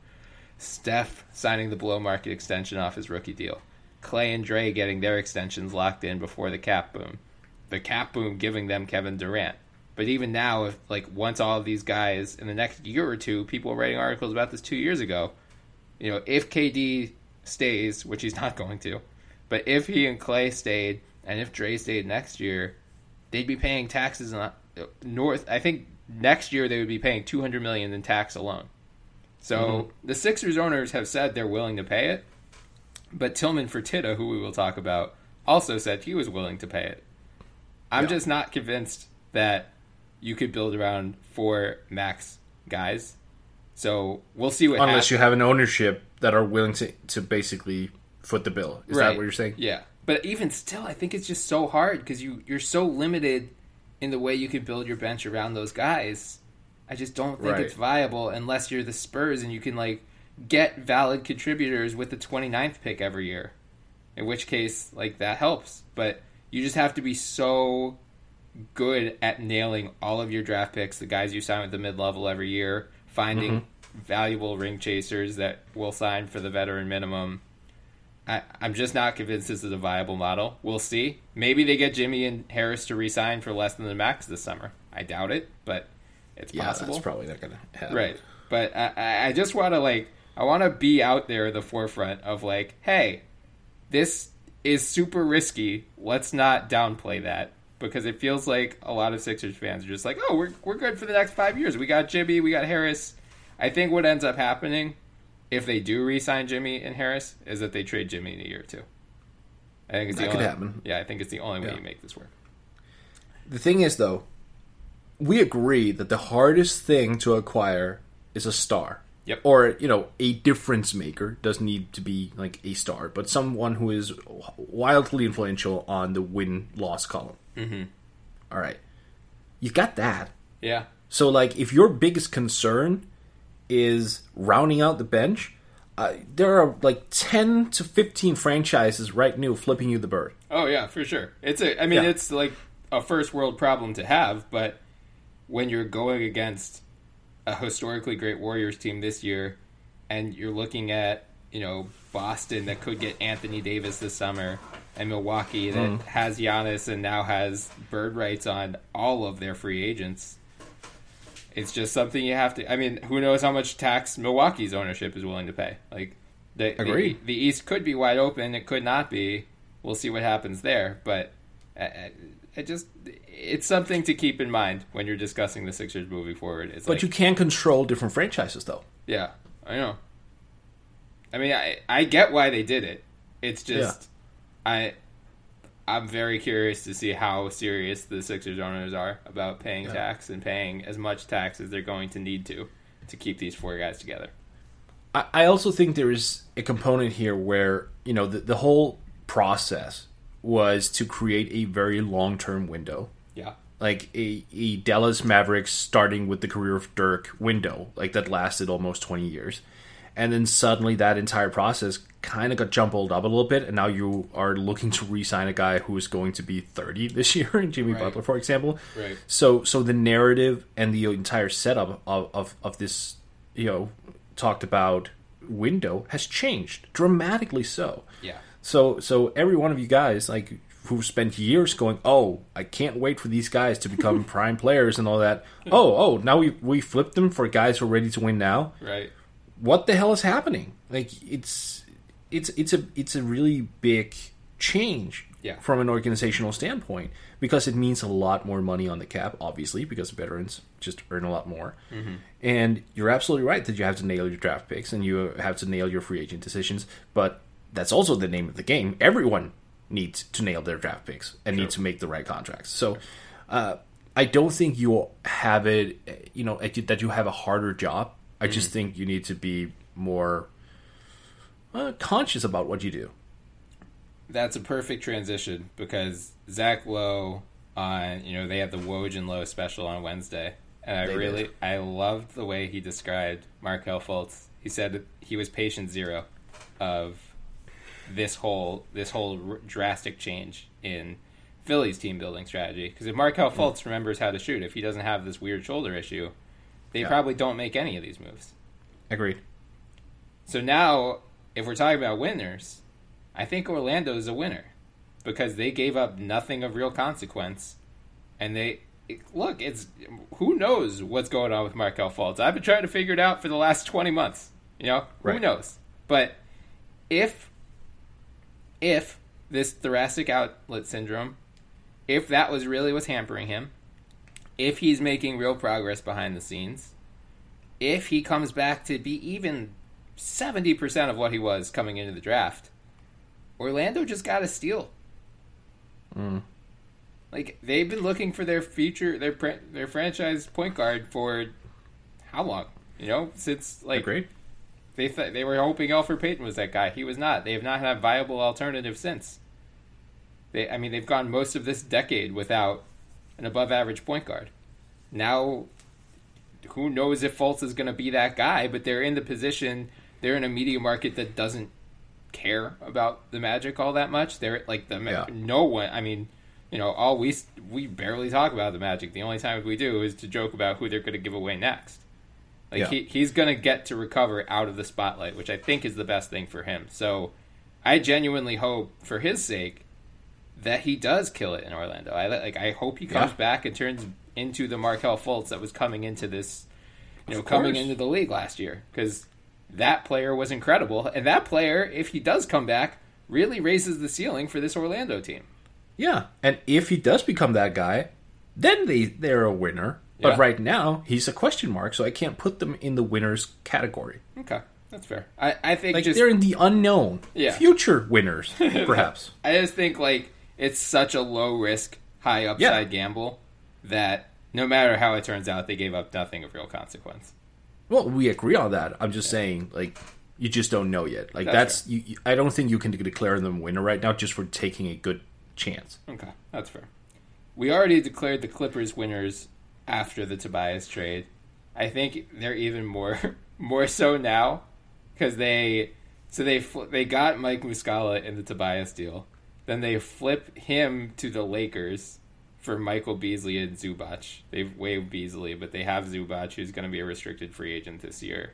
A: Steph signing the below market extension off his rookie deal, Clay and Dre getting their extensions locked in before the cap boom, the cap boom giving them Kevin Durant. But even now, if like once all of these guys in the next year or two, people were writing articles about this two years ago, you know, if K D stays, which he's not going to, but if he and Clay stayed, and if Dre stayed next year, they'd be paying taxes on north. I think next year they would be paying two hundred million dollars in tax alone. So mm-hmm. the Sixers owners have said they're willing to pay it, but Tillman Fertitta, who we will talk about, also said he was willing to pay it. I'm yeah. just not convinced that you could build around four max guys. So we'll see what
B: Unless
A: happens.
B: you have an ownership that are willing to, to basically foot the bill. Is
A: right.
B: that what you're saying?
A: Yeah. But even still, I think it's just so hard because you, you're so limited in the way you can build your bench around those guys. I just don't think
B: right.
A: it's viable unless you're the Spurs and you can like get valid contributors with the twenty-ninth pick every year. In which case, like, that helps. But you just have to be so good at nailing all of your draft picks, the guys you sign with the mid-level every year, finding mm-hmm. valuable ring chasers that will sign for the veteran minimum. I, I'm just not convinced this is a viable model. We'll see. Maybe they get Jimmy and Harris to re-sign for less than the max this summer. I doubt it, but it's
B: yeah,
A: possible.
B: That's probably not going to happen.
A: Right. But I, I just want to, like, I want to be out there at the forefront of, like, hey, this is super risky. Let's not downplay that. Because it feels like a lot of Sixers fans are just like, oh, we're we're good for the next five years. We got Jimmy, we got Harris. I think what ends up happening, if they do re-sign Jimmy and Harris, is that they trade Jimmy in a year or two. I think it's
B: that
A: the
B: could
A: only,
B: happen.
A: Yeah, I think it's the only way
B: yeah.
A: you make this work.
B: The thing is, though, we agree that the hardest thing to acquire is a star.
A: Yep.
B: Or, you know, a difference maker. Doesn't need to be like a star, but someone who is wildly influential on the win-loss column.
A: Mm-hmm.
B: All right. You've got that.
A: Yeah.
B: So, like, if your biggest concern is rounding out the bench, uh, there are like ten to fifteen franchises right now flipping you the bird.
A: Oh, yeah, for sure. It's a, I mean,
B: yeah.
A: it's like a first world problem to have, but when you're going against a historically great Warriors team this year, and you're looking at, you know, Boston that could get Anthony Davis this summer, and Milwaukee that mm. has Giannis and now has bird rights on all of their free agents, it's just something you have to... I mean, who knows how much tax Milwaukee's ownership is willing to pay. Like, the, the, the East could be wide open, it could not be. We'll see what happens there, but I, I just... It's something to keep in mind when you're discussing the Sixers moving forward. It's
B: but
A: like,
B: you can control different franchises, though.
A: Yeah, I know. I mean, I, I get why they did it. It's just... Yeah. I, I'm very curious to see how serious the Sixers owners are about paying yeah. tax and paying as much tax as they're going to need to to keep these four guys together.
B: I, I also think there is a component here where, you know, the, the whole process was to create a very long-term window.
A: Yeah.
B: Like a, a Dallas Mavericks starting with the career of Dirk window, like that lasted almost twenty years. And then suddenly that entire process kind of got jumbled up a little bit, and now you are looking to re-sign a guy who is going to be thirty this year, Jimmy right. Butler, for example.
A: Right.
B: So so the narrative and the entire setup of, of, of this, you know, talked about window has changed, dramatically so.
A: Yeah.
B: So so every one of you guys, like, who've spent years going, oh, I can't wait for these guys to become prime players and all that. Oh, oh, now we we flipped them for guys who are ready to win now.
A: Right.
B: What the hell is happening? Like, it's it's it's a it's a really big change
A: yeah.
B: from an organizational standpoint, because it means a lot more money on the cap, obviously, because veterans just earn a lot more.
A: Mm-hmm.
B: And you're absolutely right that you have to nail your draft picks and you have to nail your free agent decisions, but that's also the name of the game. Everyone needs to nail their draft picks and sure. need to make the right contracts. So uh, I don't think you have it, you know, that you have a harder job. I mm-hmm. just think you need to be more uh, conscious about what you do.
A: That's a perfect transition, because Zach Lowe on, you know, they had the Woj and Lowe special on Wednesday, and I they really did. I loved the way he described Markelle Fultz. He said he was patient zero of this whole this whole r- drastic change in Philly's team building strategy. Because if Markelle Fultz mm. remembers how to shoot, if he doesn't have this weird shoulder issue, they yeah. probably don't make any of these moves.
B: Agreed.
A: So now, if we're talking about winners, I think Orlando is a winner, because they gave up nothing of real consequence, and they look. It's who knows what's going on with Markelle Fultz. I've been trying to figure it out for the last twenty months. You know,
B: right.
A: who knows? But if if this thoracic outlet syndrome, if that was really what's hampering him, if he's making real progress behind the scenes, if he comes back to be even seventy percent of what he was coming into the draft, Orlando just got a steal.
B: Mm.
A: Like, they've been looking for their future, their their franchise point guard for how long? You know, since like
B: Agreed.
A: they th- they were hoping Elfrid Payton was that guy. He was not. They have not had a viable alternative since. They, I mean, they've gone most of this decade without an above-average point guard. Now, who knows if Fultz is going to be that guy? But they're in the position. They're in a media market that doesn't care about the Magic all that much. They're like the
B: yeah.
A: no one. I mean, you know, all we we barely talk about the Magic. The only time we do is to joke about who they're going to give away next. Like yeah. he he's going to get to recover out of the spotlight, which I think is the best thing for him. So I genuinely hope, for his sake, that he does kill it in Orlando. I like. I hope he comes yeah. back and turns into the Markelle Fultz that was coming into this, you know, coming into the league last year, because that player was incredible, and that player, if he does come back, really raises the ceiling for this Orlando team.
B: Yeah, and if he does become that guy, then they, they're a winner. But yeah. right now, he's a question mark, so I can't put them in the winners category.
A: Okay, that's fair. I, I think
B: like
A: just,
B: they're in the unknown.
A: Yeah.
B: Future winners, perhaps.
A: I just think like it's such a low-risk, high-upside yeah. gamble that no matter how it turns out, they gave up nothing of real consequence.
B: Well, we agree on that. I'm just yeah. saying, like, you just don't know yet. Like, that's, that's you, you, I don't think you can declare them winner right now just for taking a good chance.
A: Okay, that's fair. We already declared the Clippers winners after the Tobias trade. I think they're even more more so now, because they so they they got Mike Muscala in the Tobias deal. Then they flip him to the Lakers for Michael Beasley and Zubac. They've waived Beasley, but they have Zubac, who's going to be a restricted free agent this year.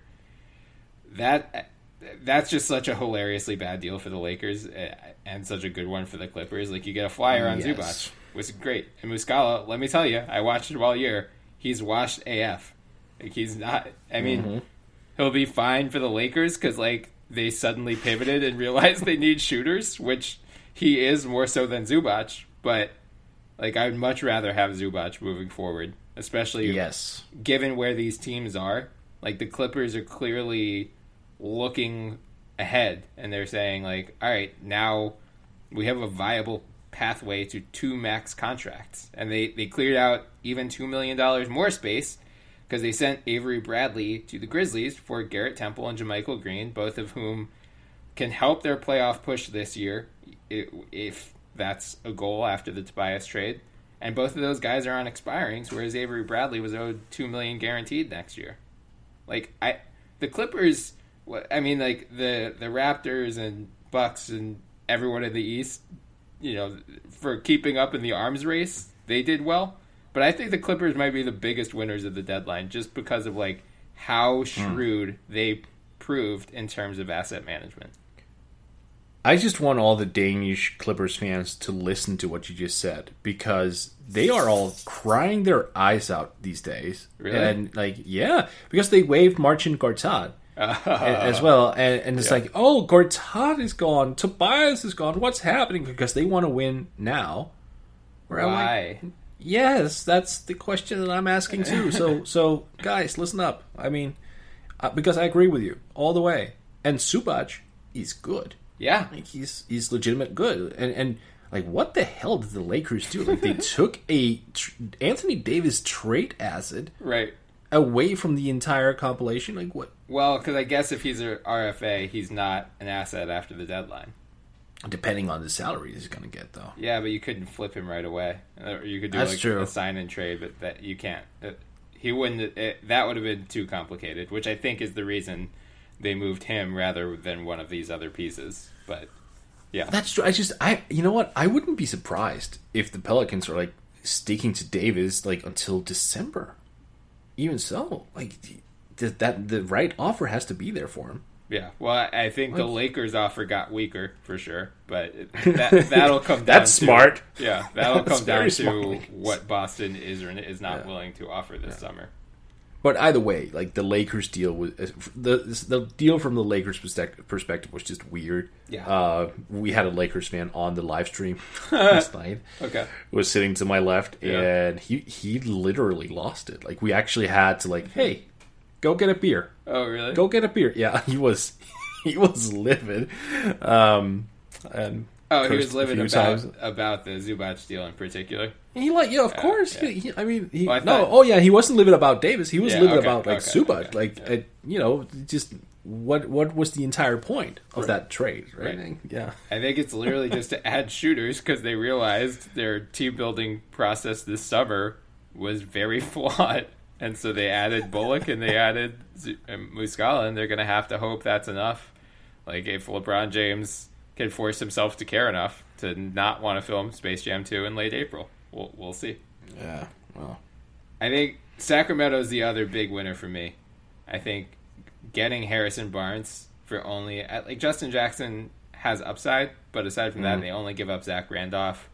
A: That that's just such a hilariously bad deal for the Lakers, and such a good one for the Clippers. Like, you get a flyer on yes. Zubac, which is great. And Muscala, let me tell you, I watched him all year. He's washed A F. Like, he's not. I mean, mm-hmm. he'll be fine for the Lakers because like they suddenly pivoted and realized they need shooters, which he is more so than Zubac, but. Like, I'd much rather have Zubac moving forward, especially
B: yes.
A: given where these teams are. Like, the Clippers are clearly looking ahead, and they're saying, like, all right, now we have a viable pathway to two max contracts. And they, they cleared out even two million dollars more space because they sent Avery Bradley to the Grizzlies for Garrett Temple and JaMychal Green, both of whom can help their playoff push this year if that's a goal after the Tobias trade. And both of those guys are on expirings, whereas Avery Bradley was owed two million dollars guaranteed next year. Like, I, the Clippers, I mean, like, the, the Raptors and Bucks and everyone in the East, you know, for keeping up in the arms race, they did well. But I think the Clippers might be the biggest winners of the deadline just because of, like, how shrewd mm. they proved in terms of asset management.
B: I just want all the Danish Clippers fans to listen to what you just said, because they are all crying their eyes out these days.
A: Really?
B: And, like, yeah, because they waived Marcin Gortat.
A: uh,
B: as well. And, and it's
A: yeah.
B: like, oh, Gortat is gone, Tobias is gone. What's happening? Because they want to win now.
A: Where Why?
B: Like, yes, that's the question that I'm asking too. So, so guys, listen up. I mean, uh, because I agree with you all the way. And Zubac is good.
A: Yeah,
B: like he's he's legitimate good. And and like, what the hell did the Lakers do? Like, they took a tr- Anthony Davis trait acid
A: right
B: away from the entire compilation. Like, what?
A: Well, because I guess if he's an R F A, he's not an asset after the deadline.
B: Depending on the salary he's going to get, though.
A: Yeah, but you couldn't flip him right away. Or you could do
B: That's
A: like
B: true.
A: a sign and trade, but that you can't. It, he wouldn't. It, that would have been too complicated, which I think is the reason they moved him rather than one of these other pieces. But yeah,
B: that's true. I just, I, you know what? I wouldn't be surprised if the Pelicans are like sticking to Davis like until December. Even so, like that, that the right offer has to be there for him.
A: Yeah, well, I think
B: like,
A: the Lakers' offer got weaker for sure, but that that'll come down.
B: That's
A: to,
B: smart.
A: Yeah, that'll
B: That's
A: come down to
B: smart.
A: what Boston is or is not
B: yeah.
A: willing to offer this
B: yeah.
A: summer.
B: But either way, like the Lakers deal was the the deal from the Lakers perspective, perspective was just weird.
A: Yeah,
B: uh, we had a Lakers fan on the live stream last night.
A: Okay,
B: was sitting to my left,
A: yeah.
B: and he he literally lost it. Like, we actually had to like, hey, go get a beer.
A: Oh, really?
B: Go get a beer. Yeah, he was he was livid. Um, and
A: oh, he was livid about
B: times.
A: about the Zubac deal in particular.
B: He like yeah, of
A: uh,
B: course.
A: Yeah.
B: He, he, I mean, he,
A: well, I
B: no,
A: thought,
B: oh yeah, he wasn't livid about Davis. He was
A: yeah,
B: livid
A: okay,
B: about like
A: okay,
B: Zubac.
A: okay,
B: like
A: yeah.
B: it, you know, just what what was the entire point of
A: right.
B: that trade? Right?
A: right?
B: Yeah,
A: I think it's literally just to add shooters because they realized their team building process this summer was very flawed. And so they added Bullock and they added Z- Muscala, and they're going to have to hope that's enough. Like, if LeBron James can force himself to care enough to not want to film Space Jam two in late April. We'll, we'll see.
B: Yeah, well.
A: I think Sacramento's the other big winner for me. I think getting Harrison Barnes for only... Like, Justin Jackson has upside, but aside from mm-hmm. that, they only give up Zach Randolph.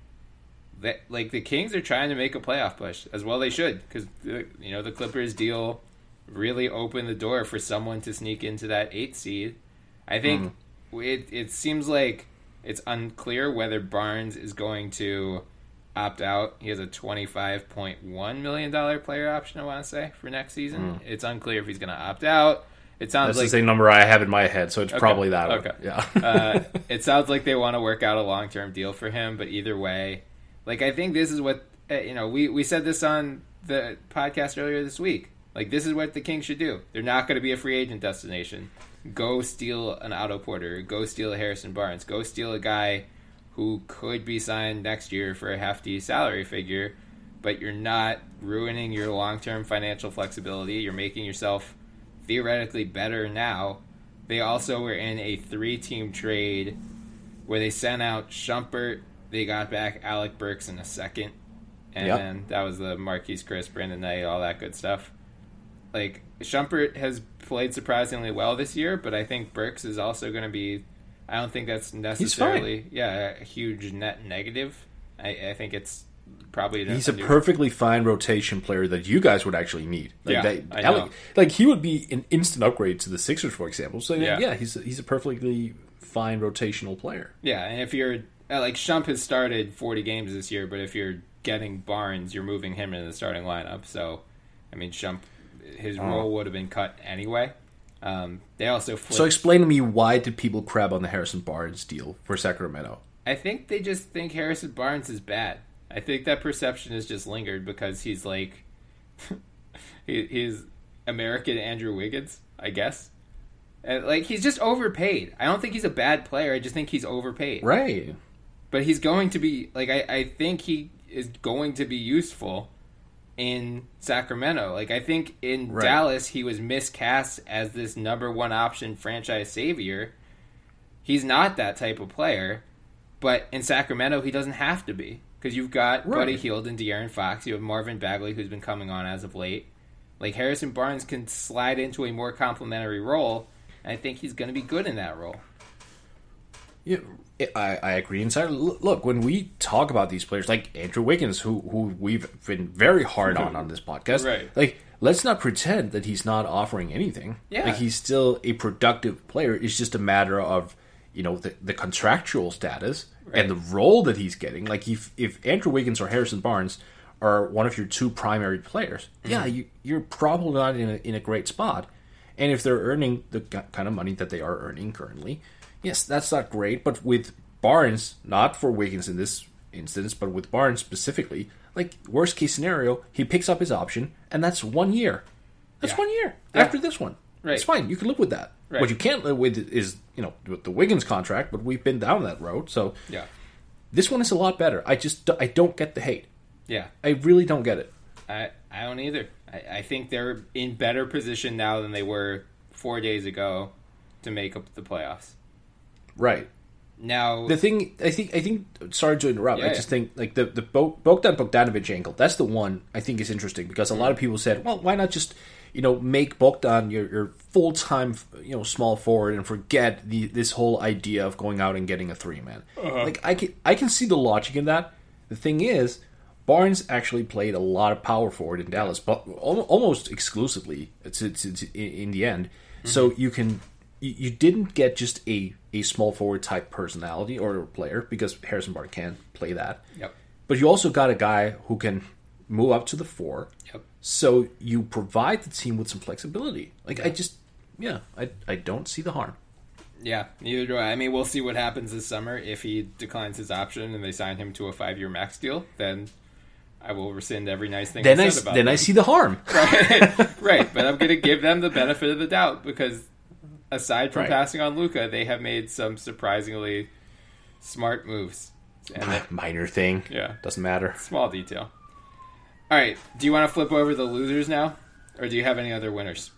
A: That, like, the Kings are trying to make a playoff push, as well they should, because, you know, the Clippers deal really opened the door for someone to sneak into that eighth seed. I think mm. it it seems like it's unclear whether Barnes is going to opt out. He has a twenty-five point one million dollars player option, I want to say, for next season. Mm. It's unclear if he's going to opt out. It sounds
B: That's
A: like
B: the same number I have in my head, so it's
A: okay,
B: probably that
A: okay.
B: one. Yeah.
A: uh, it sounds like they want to work out a long-term deal for him, but either way... Like, I think this is what, uh, you know, we, we said this on the podcast earlier this week. Like, this is what the Kings should do. They're not going to be a free agent destination. Go steal an Otto Porter. Go steal a Harrison Barnes. Go steal a guy who could be signed next year for a hefty salary figure, but you're not ruining your long-term financial flexibility. You're making yourself theoretically better now. They also were in a three-team trade where they sent out Shumpert. They got back Alec Burks in a second, and
B: yep.
A: then that was the Marquise Chris, Brandon Knight, all that good stuff. Like, Shumpert has played surprisingly well this year, but I think Burks is also going to be... I don't think that's necessarily yeah a huge net negative. I, I think it's probably...
B: He's a perfectly fine rotation player that you guys would actually need. Like,
A: yeah,
B: that,
A: I
B: Alec,
A: know.
B: Like, he would be an instant upgrade to the Sixers, for example. So, yeah,
A: Yeah.
B: he's, a, he's a perfectly fine rotational player.
A: Yeah, and if you're... Like, Shump has started forty games this year, but if you're getting Barnes, you're moving him into the starting lineup. So, I mean, Shump, his oh. role would have been cut anyway. Um, they also flipped.
B: So explain to me, why did people crab on the Harrison Barnes deal for Sacramento?
A: I think they just think Harrison Barnes is bad. I think that perception has just lingered because he's like... he, he's American Andrew Wiggins, I guess. And, like, he's just overpaid. I don't think he's a bad player. I just think he's overpaid.
B: Right.
A: But he's going to be, like, I, I think he is going to be useful in Sacramento. Like, I think in
B: right.
A: Dallas, he was miscast as this number one option franchise savior. He's not that type of player. But in Sacramento, he doesn't have to be. Because you've got right. Buddy Hield and De'Aaron Fox. You have Marvin Bagley, who's been coming on as of late. Like, Harrison Barnes can slide into a more complementary role. And I think he's going to be good in that role.
B: Yeah, I, I agree. Inside, look, when we talk about these players like Andrew Wiggins, who who we've been very hard on on this podcast,
A: right.
B: like let's not pretend that he's not offering anything.
A: Yeah.
B: Like, he's still a productive player. It's just a matter of, you know, the, the contractual status right. and the role that he's getting. Like, if, if Andrew Wiggins or Harrison Barnes are one of your two primary players, mm-hmm. yeah, you, you're probably not in a, in a great spot. And if they're earning the kind of money that they are earning currently, yes, that's not great. But with Barnes, not for Wiggins in this instance, but with Barnes specifically, like, worst case scenario, he picks up his option, and that's one year. That's yeah. one year yeah. after this one.
A: Right.
B: It's fine. You can live with that.
A: Right.
B: What you can't live with is, you know, the Wiggins contract, but we've been down that road. So
A: yeah.
B: this one is a lot better. I just I don't get the hate.
A: Yeah.
B: I really don't get it.
A: I, I don't either. I, I think they're in better position now than they were four days ago to make up the playoffs.
B: Right.
A: Now
B: the thing I think I think sorry to interrupt.
A: Yeah,
B: I just yeah. think like the the Bogdan Bogdanovic angle. That's the one I think is interesting because a lot of people said, well, why not just you know make Bogdan your, your full time you know small forward and forget the this whole idea of going out and getting a three man. Uh-huh. Like I can I can see the logic in that. The thing is, Barnes actually played a lot of power forward in Dallas, but almost exclusively it's, it's, it's in the end. Mm-hmm. So you can. You didn't get just a, a small forward type personality or player because Harrison Barnes can't play that.
A: Yep.
B: But you also got a guy who can move up to the four.
A: Yep.
B: So you provide the team with some flexibility. Like
A: yeah.
B: I just, yeah, I I don't see the harm.
A: Yeah, neither do I. I mean, we'll see what happens this summer. If he declines his option and they sign him to a five year max deal, then I will rescind every nice thing
B: then
A: I
B: I
A: said about
B: then
A: them.
B: I see the harm.
A: Right, right. But I'm going to give them the benefit of the doubt because. Aside from
B: right.
A: passing on Luka, they have made some surprisingly smart moves. And that,
B: minor thing.
A: Yeah.
B: Doesn't matter.
A: Small detail. All right. Do you want to flip over the losers now? Or do you have any other winners?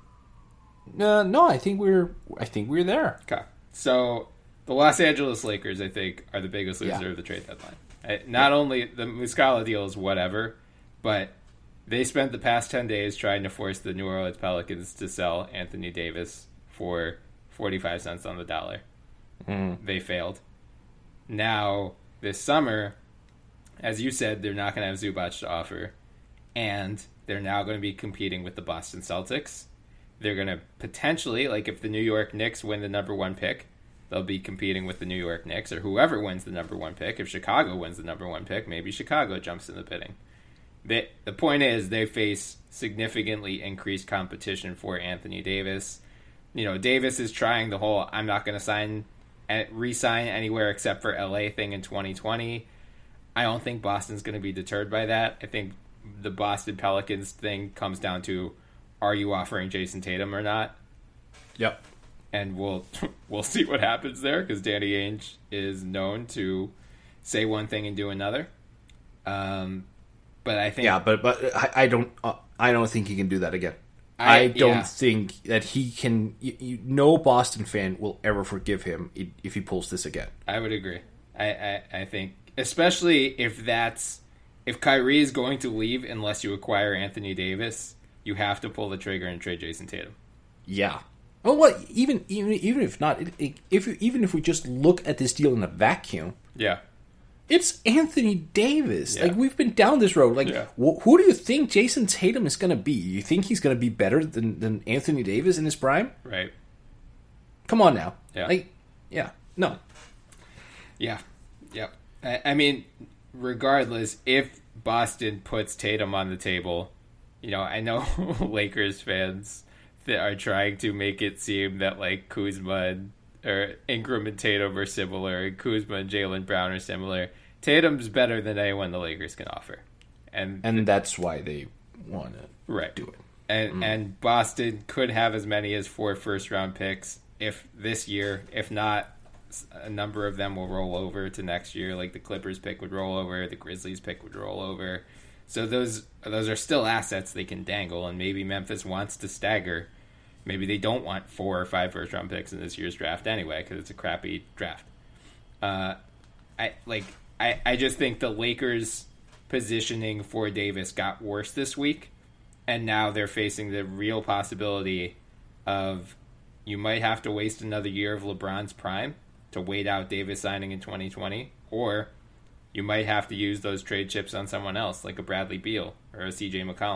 B: Uh, no, I think we're I think we're there.
A: Okay. So, the Los Angeles Lakers, I think, are the biggest loser
B: yeah.
A: of the trade deadline. I, not yeah. only the Muscala deal is whatever, but they spent the past ten days trying to force the New Orleans Pelicans to sell Anthony Davis for forty-five cents on the dollar.
B: Mm.
A: They failed. Now, this summer, as you said, they're not going to have Zubac to offer. And they're now going to be competing with the Boston Celtics. They're going to potentially, like if the New York Knicks win the number one pick, they'll be competing with the New York Knicks, or whoever wins the number one pick. If Chicago wins the number one pick, maybe Chicago jumps in the bidding. They, the point is, they face significantly increased competition for Anthony Davis. You know, Davis is trying the whole I'm not going to sign, re-sign anywhere except for L A thing in twenty twenty. I don't think Boston's going to be deterred by that. I think the Boston Pelicans thing comes down to, are you offering Jason Tatum or not?
B: Yep.
A: And we'll we'll see what happens there because Danny Ainge is known to say one thing and do another. Um, but I think
B: yeah, but but I, I don't uh, I don't think he can do that again. I, I don't
A: yeah.
B: think that he can. You, you, no Boston fan will ever forgive him if he pulls this again.
A: I would agree. I, I, I think, especially if that's if Kyrie is going to leave unless you acquire Anthony Davis, you have to pull the trigger and trade Jason Tatum.
B: Yeah. Oh, well, even even even if not, if even if we just look at this deal in a vacuum,
A: yeah.
B: It's Anthony Davis.
A: Yeah.
B: Like, we've been down this road. Like,
A: yeah.
B: wh- who do you think Jason Tatum is going to be? You think he's going to be better than, than Anthony Davis in his prime?
A: Right.
B: Come on now.
A: Yeah.
B: Like, yeah. No.
A: Yeah. Yeah. I, I mean, regardless, if Boston puts Tatum on the table, you know, I know Lakers fans that are trying to make it seem that, like, Kuzma and or Ingram and Tatum are similar, and Kuzma and Jaylen Brown are similar. Tatum's better than anyone the Lakers can offer. And
B: and that's why they want to
A: right.
B: do it.
A: And
B: mm.
A: and Boston could have as many as four first-round picks if this year. If not, a number of them will roll over to next year. Like the Clippers pick would roll over, the Grizzlies pick would roll over. So those those are still assets they can dangle, and maybe Memphis wants to stagger. Maybe they don't want four or five first-round picks in this year's draft anyway because it's a crappy draft. Uh, I like. I, I just think the Lakers' positioning for Davis got worse this week, and now they're facing the real possibility of you might have to waste another year of LeBron's prime to wait out Davis signing in twenty twenty, or you might have to use those trade chips on someone else, like a Bradley Beal or a C J McCollum,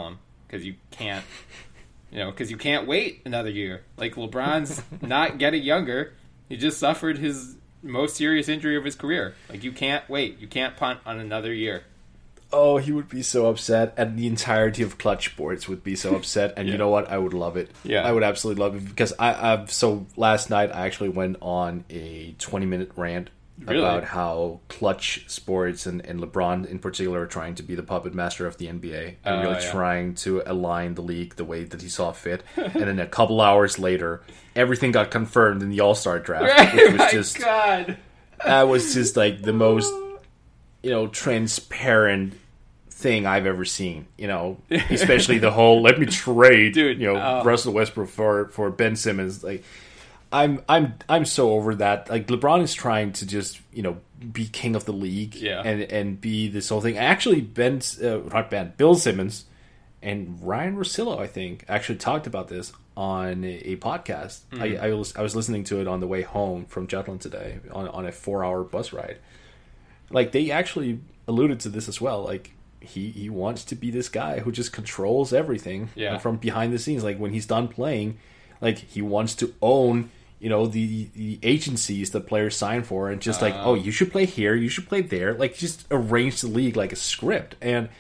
A: because you can't, you know, because you can't wait another year. Like, LeBron's not getting younger. He just suffered his most serious injury of his career. Like, you can't wait. You can't punt on another year.
B: Oh, he would be so upset, and the entirety of Clutch Sports would be so upset. And
A: yeah.
B: you know what? I would love it.
A: Yeah,
B: I would absolutely love it because I. I've, so last night I actually went on a twenty minute rant really? about how Clutch Sports and, and LeBron in particular are trying to be the puppet master of the N B A and uh, really yeah. trying to align the league the way that he saw fit. And then a couple hours later, everything got confirmed in the All Star draft,
A: right?
B: which was
A: My
B: just
A: God.
B: That was just like the most, you know, transparent thing I've ever seen, you know, especially the whole let me trade,
A: Dude,
B: you know,
A: oh.
B: Russell Westbrook for, for Ben Simmons. Like, I'm I'm I'm so over that. Like, LeBron is trying to just, you know, be king of the league,
A: yeah.
B: and and be this whole thing. Actually, Ben, uh, not Ben, Bill Simmons and Ryan Russillo, I think, actually talked about this on a, a podcast. Mm-hmm. I I was I was listening to it on the way home from Jutland today on on a four hour bus ride. Like, they actually alluded to this as well. Like, he he wants to be this guy who just controls everything
A: yeah.
B: from behind the scenes. Like, when he's done playing, like, he wants to own, you know, the the agencies that players sign for, and just uh, like, oh, you should play here, you should play there. Like, just arrange the league like a script. And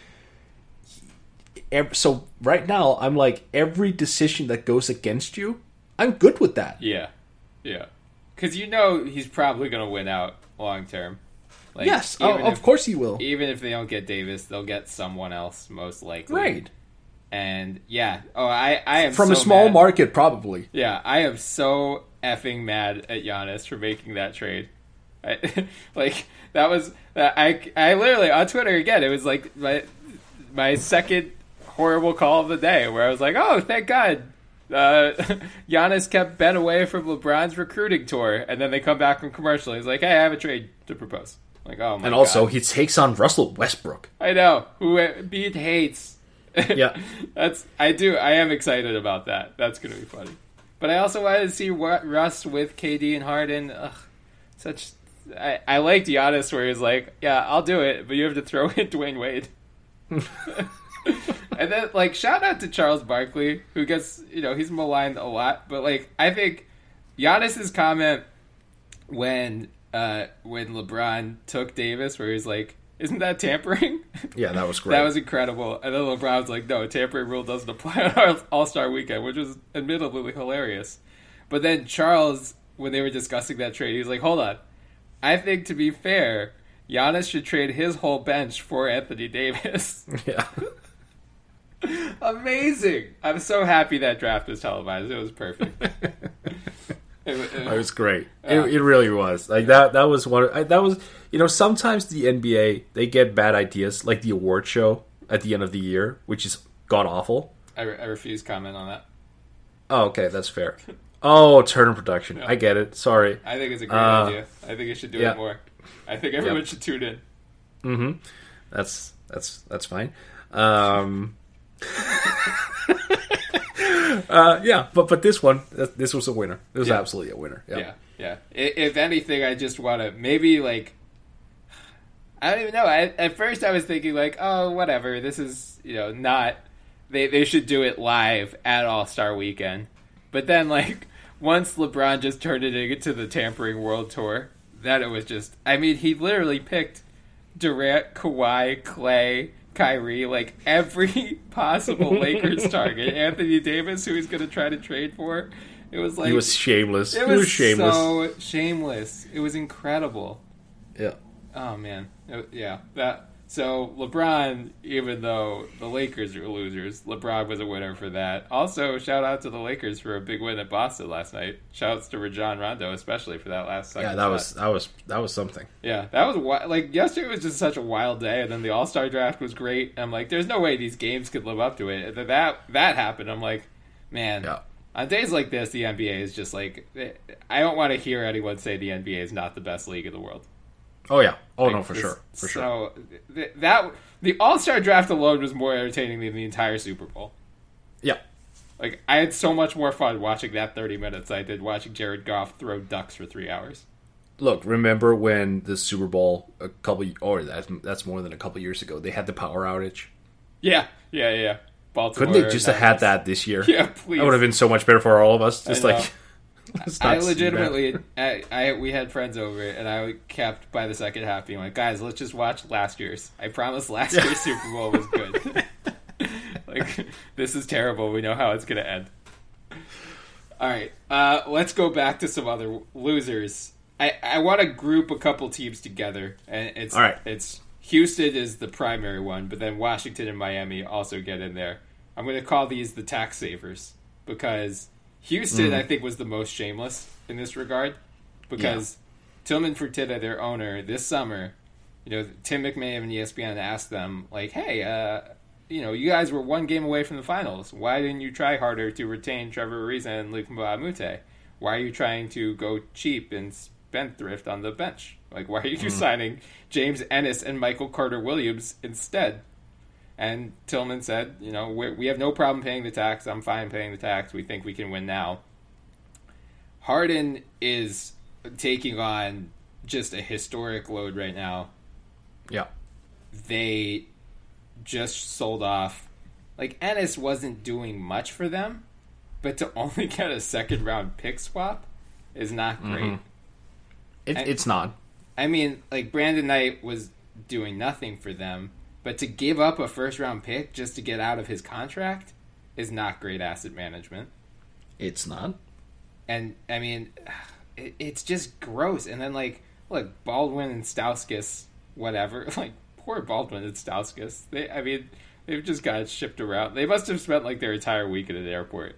B: he, so right now, I'm like, every decision that goes against you, I'm good with that.
A: Yeah, yeah, because you know he's probably going to win out long term. Like,
B: yes, oh, of
A: if,
B: course he will.
A: Even if they don't get Davis, they'll get someone else, most likely.
B: Right.
A: And, yeah. Oh, I, I am
B: From
A: so
B: a small
A: mad.
B: market, probably.
A: Yeah, I am so effing mad at Giannis for making that trade. I, like, that was... I, I literally, on Twitter, again, it was like my, my second horrible call of the day, where I was like, oh, thank God. Uh, Giannis kept Ben away from LeBron's recruiting tour, and then they come back from commercial. He's like, hey, I have a trade to propose. Like, oh my
B: And also,
A: God.
B: he takes on Russell Westbrook.
A: I know. Who Embiid hates.
B: Yeah.
A: That's, I do, I am excited about that. That's going to be funny. But I also wanted to see Russ with K D and Harden. Ugh, such, I, I liked Giannis where he was like, yeah, I'll do it, but you have to throw in Dwayne Wade. And then, like, shout out to Charles Barkley, who gets, you know, he's maligned a lot. But, like, I think Giannis's comment when uh, when LeBron took Davis, where he's like, isn't that tampering?
B: Yeah, that was great.
A: That was incredible. And then LeBron was like, no, tampering rule doesn't apply on our All-Star weekend, which was admittedly hilarious. But then Charles, when they were discussing that trade, he was like, hold on. I think, to be fair, Giannis should trade his whole bench for Anthony Davis.
B: Yeah.
A: Amazing. I'm so happy that draft was televised. It was perfect. It, it,
B: it was great.
A: Uh,
B: it, it really was. Like that. That was one. I, that was. You know, sometimes the N B A, they get bad ideas, like the award show at the end of the year, which is god awful.
A: I, re- I refuse comment on that.
B: Oh, okay, that's fair. Oh, Turner Production. Yeah. I get it. Sorry.
A: I think it's a great
B: uh,
A: idea. I think it should do
B: yeah.
A: it more. I think everyone
B: yep.
A: should tune in.
B: Mm-hmm. That's that's that's fine. Um. uh, yeah, but but this one, this was a winner. It was
A: yeah.
B: absolutely a winner. Yeah,
A: yeah. yeah. If anything, I just want to maybe like I don't even know. I, at first, I was thinking like, oh, whatever. This is you know not they they should do it live at All Star Weekend. But then like once LeBron just turned it into the tampering World Tour, that it was just. I mean, he literally picked Durant, Kawhi, Clay, Kyrie, like every possible Lakers target. Anthony Davis, who he's going to try to trade for. It was like
B: he was shameless.
A: It
B: he
A: was,
B: was shameless.
A: so shameless. It was incredible.
B: Yeah.
A: Oh man. It, yeah. That. So LeBron, even though the Lakers are losers, LeBron was a winner for that. Also, shout out to the Lakers for a big win at Boston last night. Shouts to Rajon Rondo, especially for that last second.
B: Yeah, that
A: shot.
B: was that was that was something.
A: Yeah, that was like yesterday was just such a wild day, and then the All Star draft was great. I'm like, there's no way these games could live up to it. And then that that happened. I'm like, man.
B: Yeah.
A: On days like this, the N B A is just like I don't want to hear anyone say the N B A is not the best league in the world.
B: Oh yeah. Oh
A: like,
B: no, for sure, for sure.
A: So th- that the All Star draft alone was more entertaining than the entire Super Bowl.
B: Yeah.
A: Like I had so much more fun watching that thirty minutes than I did watching Jared Goff throw ducks for three hours.
B: Look, remember when the Super Bowl a couple, or that's that's more than a couple years ago, they had the power outage.
A: Yeah, yeah, yeah. Baltimore.
B: Couldn't they just have had
A: Niners.
B: that this year?
A: Yeah, please.
B: That would have been so much better for all of us. Just
A: I know.
B: like, let's
A: I
B: not see
A: legitimately,
B: that.
A: I, I we had friends over, and I kept by the second half being like, guys, let's just watch last year's. I promise last year's Super Bowl was good. Like, this is terrible. We know how it's going to end. All right, uh, let's go back to some other losers. I, I want to group a couple teams together, and it's
B: All right.
A: it's Houston is the primary one, but then Washington and Miami also get in there. I'm going to call these the tax savers because Houston, mm. I think, was the most shameless in this regard because yeah. Tillman Fertitta, their owner, this summer, you know, Tim McMahon and E S P N asked them, like, hey, uh, you know, you guys were one game away from the finals. Why didn't you try harder to retain Trevor Ariza and Luke Mbamute? Why are you trying to go cheap and spendthrift on the bench? Like, why are you mm. signing James Ennis and Michael Carter-Williams instead? And Tillman said, you know, we we have no problem paying the tax. I'm fine paying the tax. We think we can win now. Harden is taking on just a historic load right now.
B: Yeah.
A: They just sold off. Like, Ennis wasn't doing much for them, but to only get a second round pick swap is not great.
B: Mm-hmm. It, and, it's not.
A: I mean, like, Brandon Knight was doing nothing for them, but to give up a first round pick just to get out of his contract is not great asset management.
B: It's not.
A: And, I mean, it, it's just gross. And then, like, look, Baldwin and Stauskas, whatever. Like, poor Baldwin and Stauskas. They, I mean, they've just got shipped around. They must have spent, like, their entire week at an airport.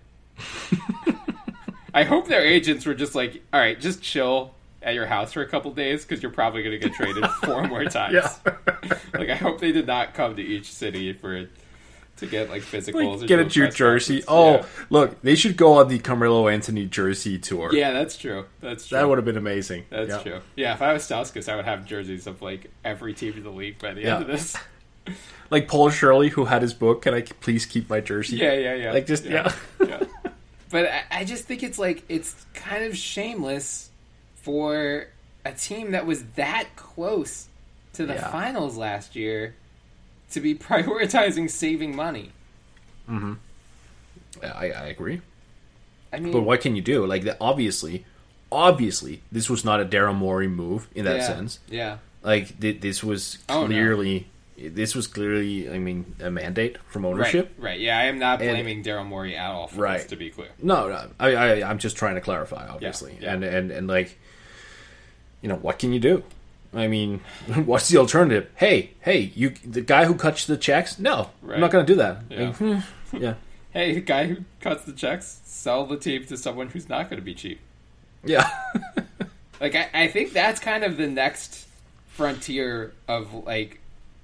A: I hope their agents were just like, all right, just chill at your house for a couple days because you're probably going to get traded four more times.
B: Yeah.
A: Like, I hope they did not come to each city for to get, like, physicals.
B: Like, get a New Jersey. Oh, yeah. Look, they should go on the Carmelo Anthony jersey tour.
A: Yeah, that's true. That's true.
B: That would have been amazing.
A: That's yeah. true. Yeah, if I was Stauskas, I would have jerseys of, like, every team in the league by the yeah. end of this.
B: Like Paul Shirley, who had his book, can I please keep my jersey?
A: Yeah, yeah, yeah.
B: Like, just, yeah.
A: yeah. yeah. But I, I just think it's, like, it's kind of shameless for a team that was that close to the yeah. finals last year to be prioritizing saving money.
B: Mm-hmm. I, I agree.
A: I mean,
B: but what can you do? Like, obviously, obviously, this was not a Daryl Morey move in that
A: yeah,
B: sense.
A: Yeah.
B: Like, th- this was clearly, oh, no. this was clearly, I mean, a mandate from ownership.
A: Right. right. Yeah, I am not blaming Daryl Morey at all for
B: right.
A: this, to be clear.
B: No, no I, I, I'm just trying to clarify, obviously,
A: yeah, yeah.
B: and and and like, you know, what can you do? I mean, what's the alternative? Hey, hey, you, the guy who cuts the checks? No, right. I'm not going to do that.
A: Yeah.
B: Like, hmm, yeah.
A: Hey, the guy who cuts the checks, sell the team to someone who's not going to be cheap.
B: Yeah.
A: Like, I, I think that's kind of the next frontier of, like,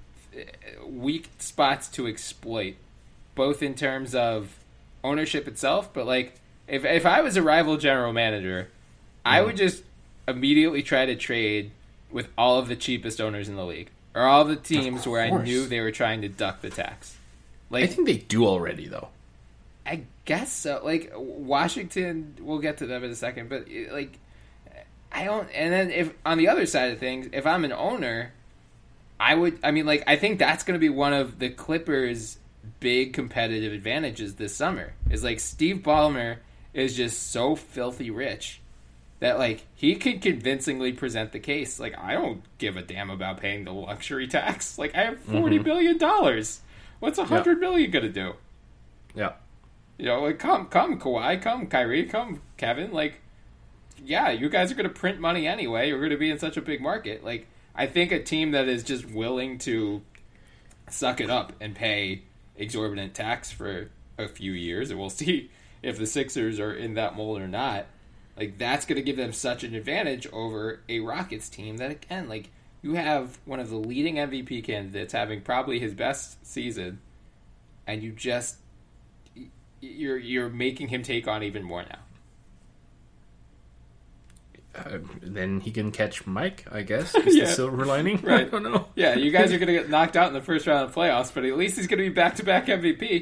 A: weak spots to exploit, both in terms of ownership itself, but, like, if if I was a rival general manager, mm. I would just immediately try to trade with all of the cheapest owners in the league, or all the teams where I knew they were trying to duck the tax. Like,
B: I think they do already, though.
A: I guess so. Like, Washington, we'll get to them in a second, but, like, I don't... And then, if on the other side of things, if I'm an owner, I would... I mean, like, I think that's going to be one of the Clippers' big competitive advantages this summer, is, like, Steve Ballmer is just so filthy rich that, like, he could convincingly present the case. Like, I don't give a damn about paying the luxury tax. Like, I have forty mm-hmm. billion dollars. What's a hundred yeah. million gonna do?
B: Yeah.
A: You know, like, come, come, Kawhi, come, Kyrie, come, Kevin. Like, yeah, you guys are gonna print money anyway. You're gonna be in such a big market. Like, I think a team that is just willing to suck it up and pay exorbitant tax for a few years, and we'll see if the Sixers are in that mold or not. Like, that's going to give them such an advantage over a Rockets team that, again, like, you have one of the leading M V P candidates having probably his best season, and you just, you're you're making him take on even more now.
B: Uh, then he can catch Mike, I guess, is
A: yeah.
B: the silver lining.
A: Right.
B: I don't know.
A: Yeah, you guys are going to get knocked out in the first round of the playoffs, but at least he's going to be back-to-back M V P.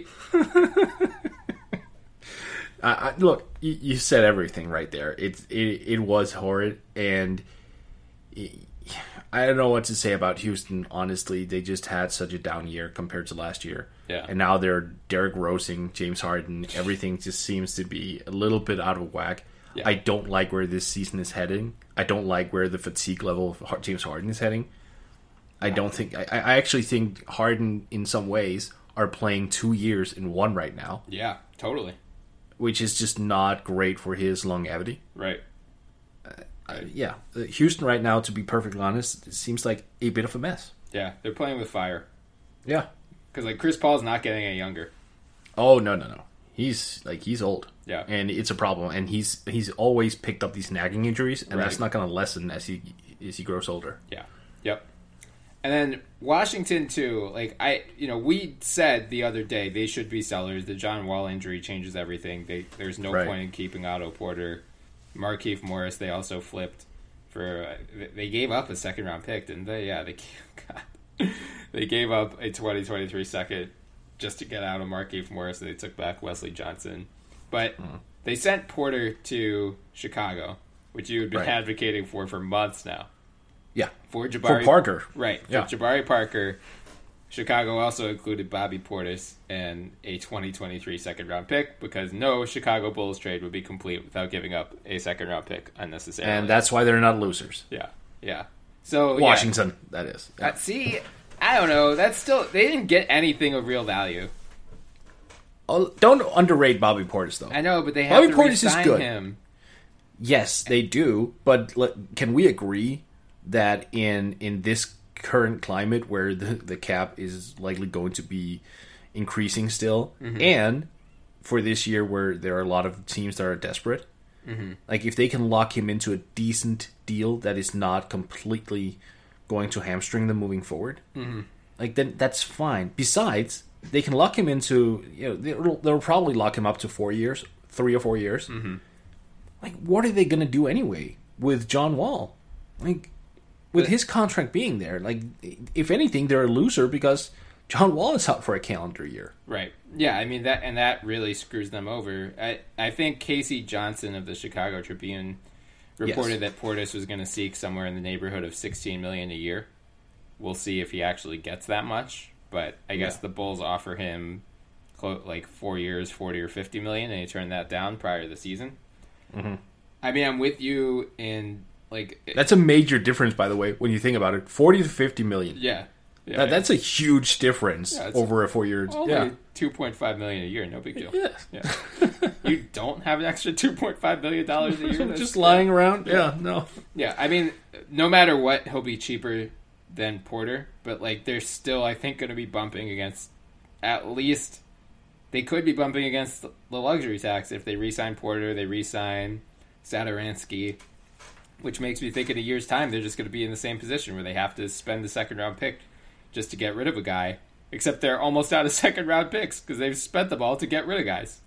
B: I, I, look, you, you said everything right there. It, it it was horrid, and it, I don't know what to say about Houston, honestly. They just had such a down year compared to last year.
A: Yeah.
B: And now they're Derrick Rosing, James Harden. Everything just seems to be a little bit out of whack. Yeah. I don't like where this season is heading. I don't like where the fatigue level of James Harden is heading. I don't think... I, I actually think Harden, in some ways, are playing two years in one right now.
A: Yeah, totally.
B: Which is just not great for his longevity.
A: Right.
B: Uh, yeah, uh, Houston right now, to be perfectly honest, it seems like a bit of a mess.
A: Yeah, they're playing with fire.
B: Yeah,
A: because like Chris Paul's not getting any younger.
B: Oh no, no, no, he's like he's old.
A: Yeah,
B: and it's a problem. And he's he's always picked up these nagging injuries, and
A: right.
B: that's not going to lessen as he as he grows older.
A: Yeah. Yep. And then Washington too. Like I, you know, we said the other day they should be sellers. The John Wall injury changes everything. They there's no
B: right.
A: point in keeping Otto Porter. Markieff Morris, they also flipped for. Uh, they gave up a second round pick, didn't they? Yeah, they God, they gave up a twenty twenty-three second just to get out of Markieff Morris. They took back Wesley Johnson, but mm. they sent Porter to Chicago, which you had been right. advocating for for months now.
B: Yeah,
A: for Jabari
B: for Parker,
A: right? For
B: yeah.
A: Jabari Parker. Chicago also included Bobby Portis and a twenty twenty-three second round pick because no Chicago Bulls trade would be complete without giving up a second round pick unnecessarily.
B: And that's why they're not losers.
A: Yeah, yeah. So
B: Washington,
A: yeah.
B: that is.
A: Yeah. Uh, see, I don't know. That's still they didn't get anything of real value.
B: Oh, don't underrate Bobby Portis though.
A: I know, but they have
B: Bobby
A: to
B: Portis is good.
A: him.
B: Yes, they do. But can we agree that in in this current climate where the, the cap is likely going to be increasing still, mm-hmm. and for this year where there are a lot of teams that are desperate, mm-hmm. like if they can lock him into a decent deal that is not completely going to hamstring them moving forward, mm-hmm. like then that's fine. Besides, they can lock him into, you know, they'll, they'll probably lock him up to four years, three or four years. Mm-hmm. Like, what are they going to do anyway with John Wall? Like, with his contract being there, like, if anything, they're a loser because John Wall is out for a calendar year.
A: Right. Yeah, I mean, that and that really screws them over. I, I think Casey Johnson of the Chicago Tribune reported yes. that Portis was going to seek somewhere in the neighborhood of sixteen million dollars a year. We'll see if he actually gets that much, but I guess yeah. the Bulls offer him like four years, forty or fifty million, and he turned that down prior to the season. Mm-hmm. I mean, I'm with you in... Like
B: that's a major difference, by the way, when you think about it. Forty to fifty million.
A: Yeah, yeah
B: that, that's a huge difference yeah, over a four years.
A: Only
B: yeah,
A: two point five million a year, no big deal.
B: Yeah,
A: yeah. You don't have an extra two point five million dollars a year,
B: just that's, lying around. Yeah. yeah, no.
A: Yeah, I mean, no matter what, he'll be cheaper than Porter, but like they're still, I think, going to be bumping against at least. They could be bumping against the luxury tax if they re-sign Porter, they re-sign Satoransky. Which makes me think in a year's time they're just going to be in the same position where they have to spend the second round pick just to get rid of a guy. Except they're almost out of second round picks because they've spent them all to get rid of guys.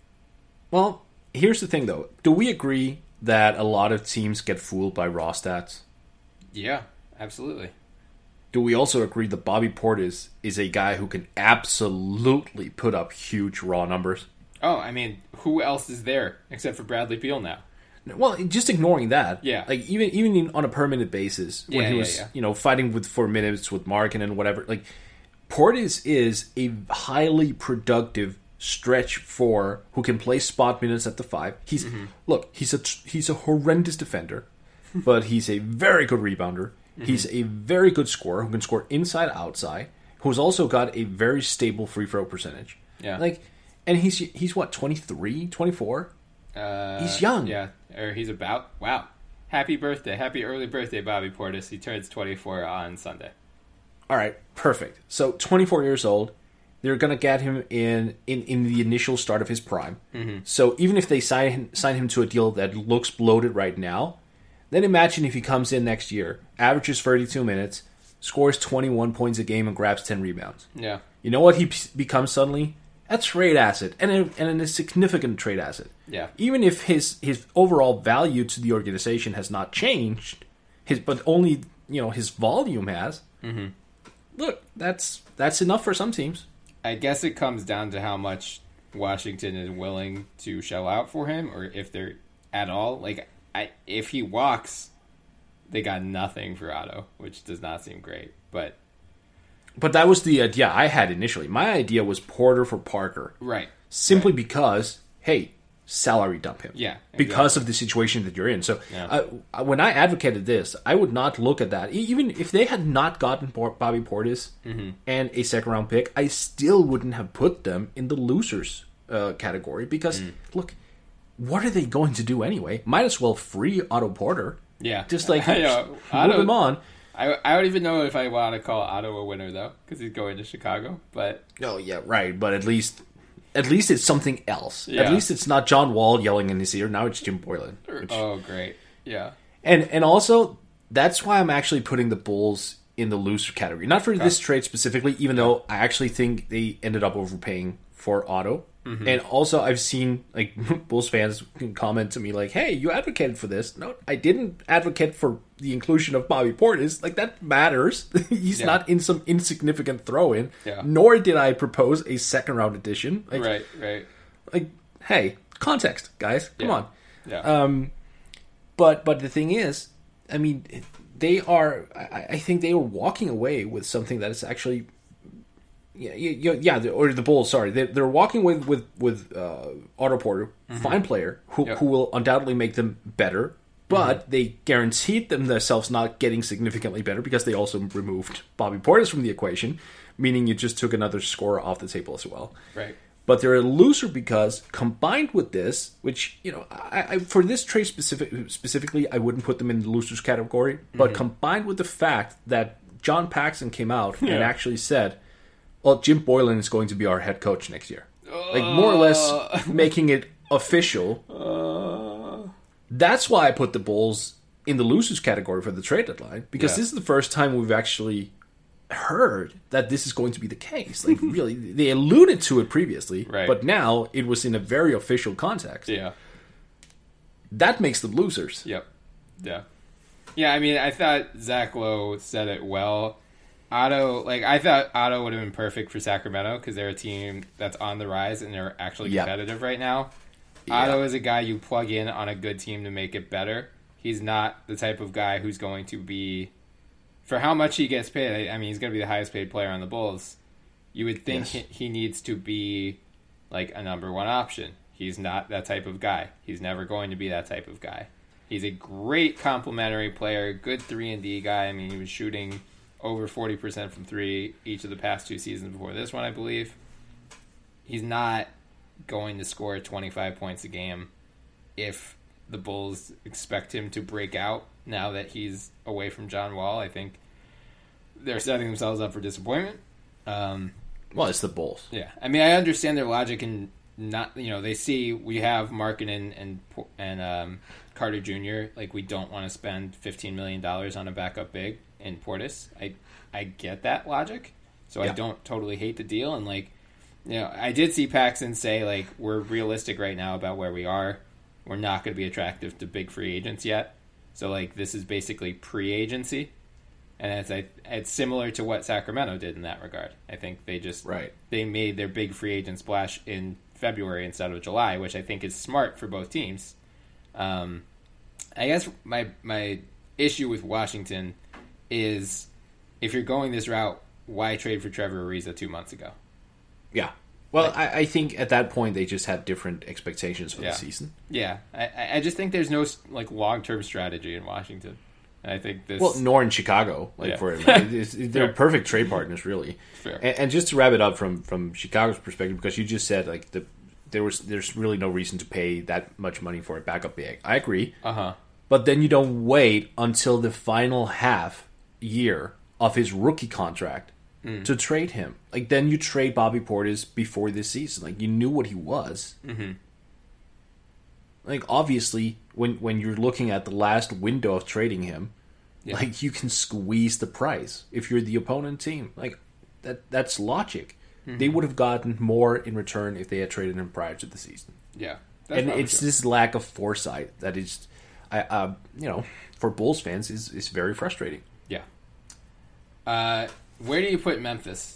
B: Well, here's the thing though. Do we agree that a lot of teams get fooled by raw stats?
A: Yeah, absolutely.
B: Do we also agree that Bobby Portis is a guy who can absolutely put up huge raw numbers?
A: Oh, I mean, who else is there except for Bradley Beal now?
B: Well, just ignoring that,
A: yeah.
B: Like even even in, on a permanent basis, when
A: yeah,
B: he
A: yeah,
B: was
A: yeah.
B: you know fighting with for minutes with Markin and whatever, like Portis is a highly productive stretch four who can play spot minutes at the five. He's mm-hmm. look, he's a he's a horrendous defender, but he's a very good rebounder. Mm-hmm. He's a very good scorer who can score inside outside. Who's also got a very stable free throw percentage.
A: Yeah,
B: like, and he's he's what twenty-three, twenty-four
A: Uh,
B: he's young.
A: Yeah, or he's about... Wow. Happy birthday. Happy early birthday, Bobby Portis. He turns twenty-four on Sunday.
B: All right, perfect. So, twenty-four years old. They're going to get him in, in, in the initial start of his prime. Mm-hmm. So, even if they sign, sign him to a deal that looks bloated right now, then imagine if he comes in next year, averages thirty-two minutes, scores twenty-one points a game, and grabs ten rebounds.
A: Yeah.
B: You know what he p- becomes suddenly? A trade asset, and a, and a significant trade asset.
A: Yeah.
B: Even if his, his overall value to the organization has not changed, his but only you know his volume has. Mm-hmm. Look, that's that's enough for some teams.
A: I guess it comes down to how much Washington is willing to shell out for him, or if they're at all. Like, I if he walks, they got nothing for Otto, which does not seem great. But
B: but that was the idea I had initially. My idea was Porter for Parker,
A: right?
B: Simply
A: right.
B: because, hey, salary dump him.
A: Yeah, exactly.
B: Because of the situation that you're in. So
A: yeah.
B: uh, when I advocated this, I would not look at that. Even if they had not gotten Bobby Portis
A: mm-hmm.
B: and a second round pick, I still wouldn't have put them in the losers uh, category because mm. look. What are they going to do anyway? Might as well free Otto Porter.
A: Yeah.
B: Just like,
A: yeah.
B: move
A: Otto,
B: him on.
A: I, I don't even know if I want to call Otto a winner, though, because he's going to Chicago. But
B: Oh, yeah, right. But at least at least it's something else.
A: Yeah.
B: At least it's not John Wall yelling in his ear. Now it's Jim Boylan. Which...
A: Oh, great. Yeah.
B: And and also, that's why I'm actually putting the Bulls in the loser category. Not for okay. this trade specifically, even yeah. though I actually think they ended up overpaying for Otto. Mm-hmm. And also, I've seen like Bulls fans comment to me like, "Hey, you advocated for this." No, I didn't advocate for the inclusion of Bobby Portis. Like that matters. He's yeah. not in some insignificant throw-in.
A: Yeah.
B: Nor did I propose a second-round addition. Like,
A: right, right.
B: Like, hey, context, guys. Come
A: yeah.
B: on.
A: Yeah.
B: Um, but but the thing is, I mean, they are. I, I think they are walking away with something that is actually. Yeah, yeah, yeah, or the Bulls. Sorry, they, they're walking with with with uh, Otto Porter, mm-hmm. fine player who
A: yep.
B: who will undoubtedly make them better, but mm-hmm. they guaranteed them themselves not getting significantly better because they also removed Bobby Portis from the equation, meaning you just took another scorer off the table as well.
A: Right.
B: But they're a loser because combined with this, which you know, I, I, for this trade specific specifically, I wouldn't put them in the losers category. But mm-hmm. combined with the fact that John Paxson came out
A: yeah.
B: and actually said. Well, Jim Boylan is going to be our head coach next year. Like, more or less making it official.
A: Uh,
B: That's why I put the Bulls in the losers category for the trade deadline. Because
A: yeah.
B: this is the first time we've actually heard that this is going to be the case. Like, really, they alluded to it previously.
A: Right.
B: But now it was in a very official context.
A: Yeah.
B: That makes them losers.
A: Yep. Yeah. Yeah, I mean, I thought Zach Lowe said it well. Otto, like, I thought Otto would have been perfect for Sacramento because they're a team that's on the rise and they're actually competitive yep. right now. Yeah. Otto is a guy you plug in on a good team to make it better. He's not the type of guy who's going to be, for how much he gets paid, I mean, he's going to be the highest paid player on the Bulls. You would think yes. he needs to be, like, a number one option. He's not that type of guy. He's never going to be that type of guy. He's a great complementary player, good three and D guy. I mean, he was shooting over forty percent from three each of the past two seasons before this one, I believe. He's not going to score twenty-five points a game if the Bulls expect him to break out now that he's away from John Wall. I think they're setting themselves up for disappointment. Um,
B: well, it's the Bulls.
A: Yeah. I mean, I understand their logic and not, you know, they see we have Markkanen and, and um, Carter Junior Like, we don't want to spend fifteen million dollars on a backup big in Portis. I I get that logic, so yeah. I don't totally hate the deal. And, like, you know, I did see Paxson say, like, we're realistic right now about where we are. We're not going to be attractive to big free agents yet. So, like, this is basically pre-agency. And it's like, it's similar to what Sacramento did in that regard. I think they just
B: right.
A: they made their big free agent splash in February instead of July, which I think is smart for both teams. Um, I guess my my issue with Washington is if you're going this route, why trade for Trevor Ariza two months ago?
B: Yeah. Well, like, I, I think at that point they just had different expectations for
A: yeah.
B: the season.
A: Yeah. I, I just think there's no like long-term strategy in Washington. And I think this...
B: Well, nor in Chicago. Like yeah. for it's, They're perfect trade partners, really.
A: Fair.
B: And, and just to wrap it up from, from Chicago's perspective, because you just said like the there was there's really no reason to pay that much money for a backup big. I agree.
A: Uh-huh.
B: But then you don't wait until the final half year of his rookie contract mm. to trade him. Like, then you trade Bobby Portis before this season. Like, you knew what he was.
A: Mm-hmm.
B: Like, obviously, when when you're looking at the last window of trading him, yeah. like, you can squeeze the price if you're the opponent team. Like, that that's logic. Mm-hmm. They would have gotten more in return if they had traded him prior to the season.
A: Yeah.
B: And it's true. This lack of foresight that is, I, uh, you know, for Bulls fans is, is very frustrating.
A: Yeah. Uh, where do you put Memphis?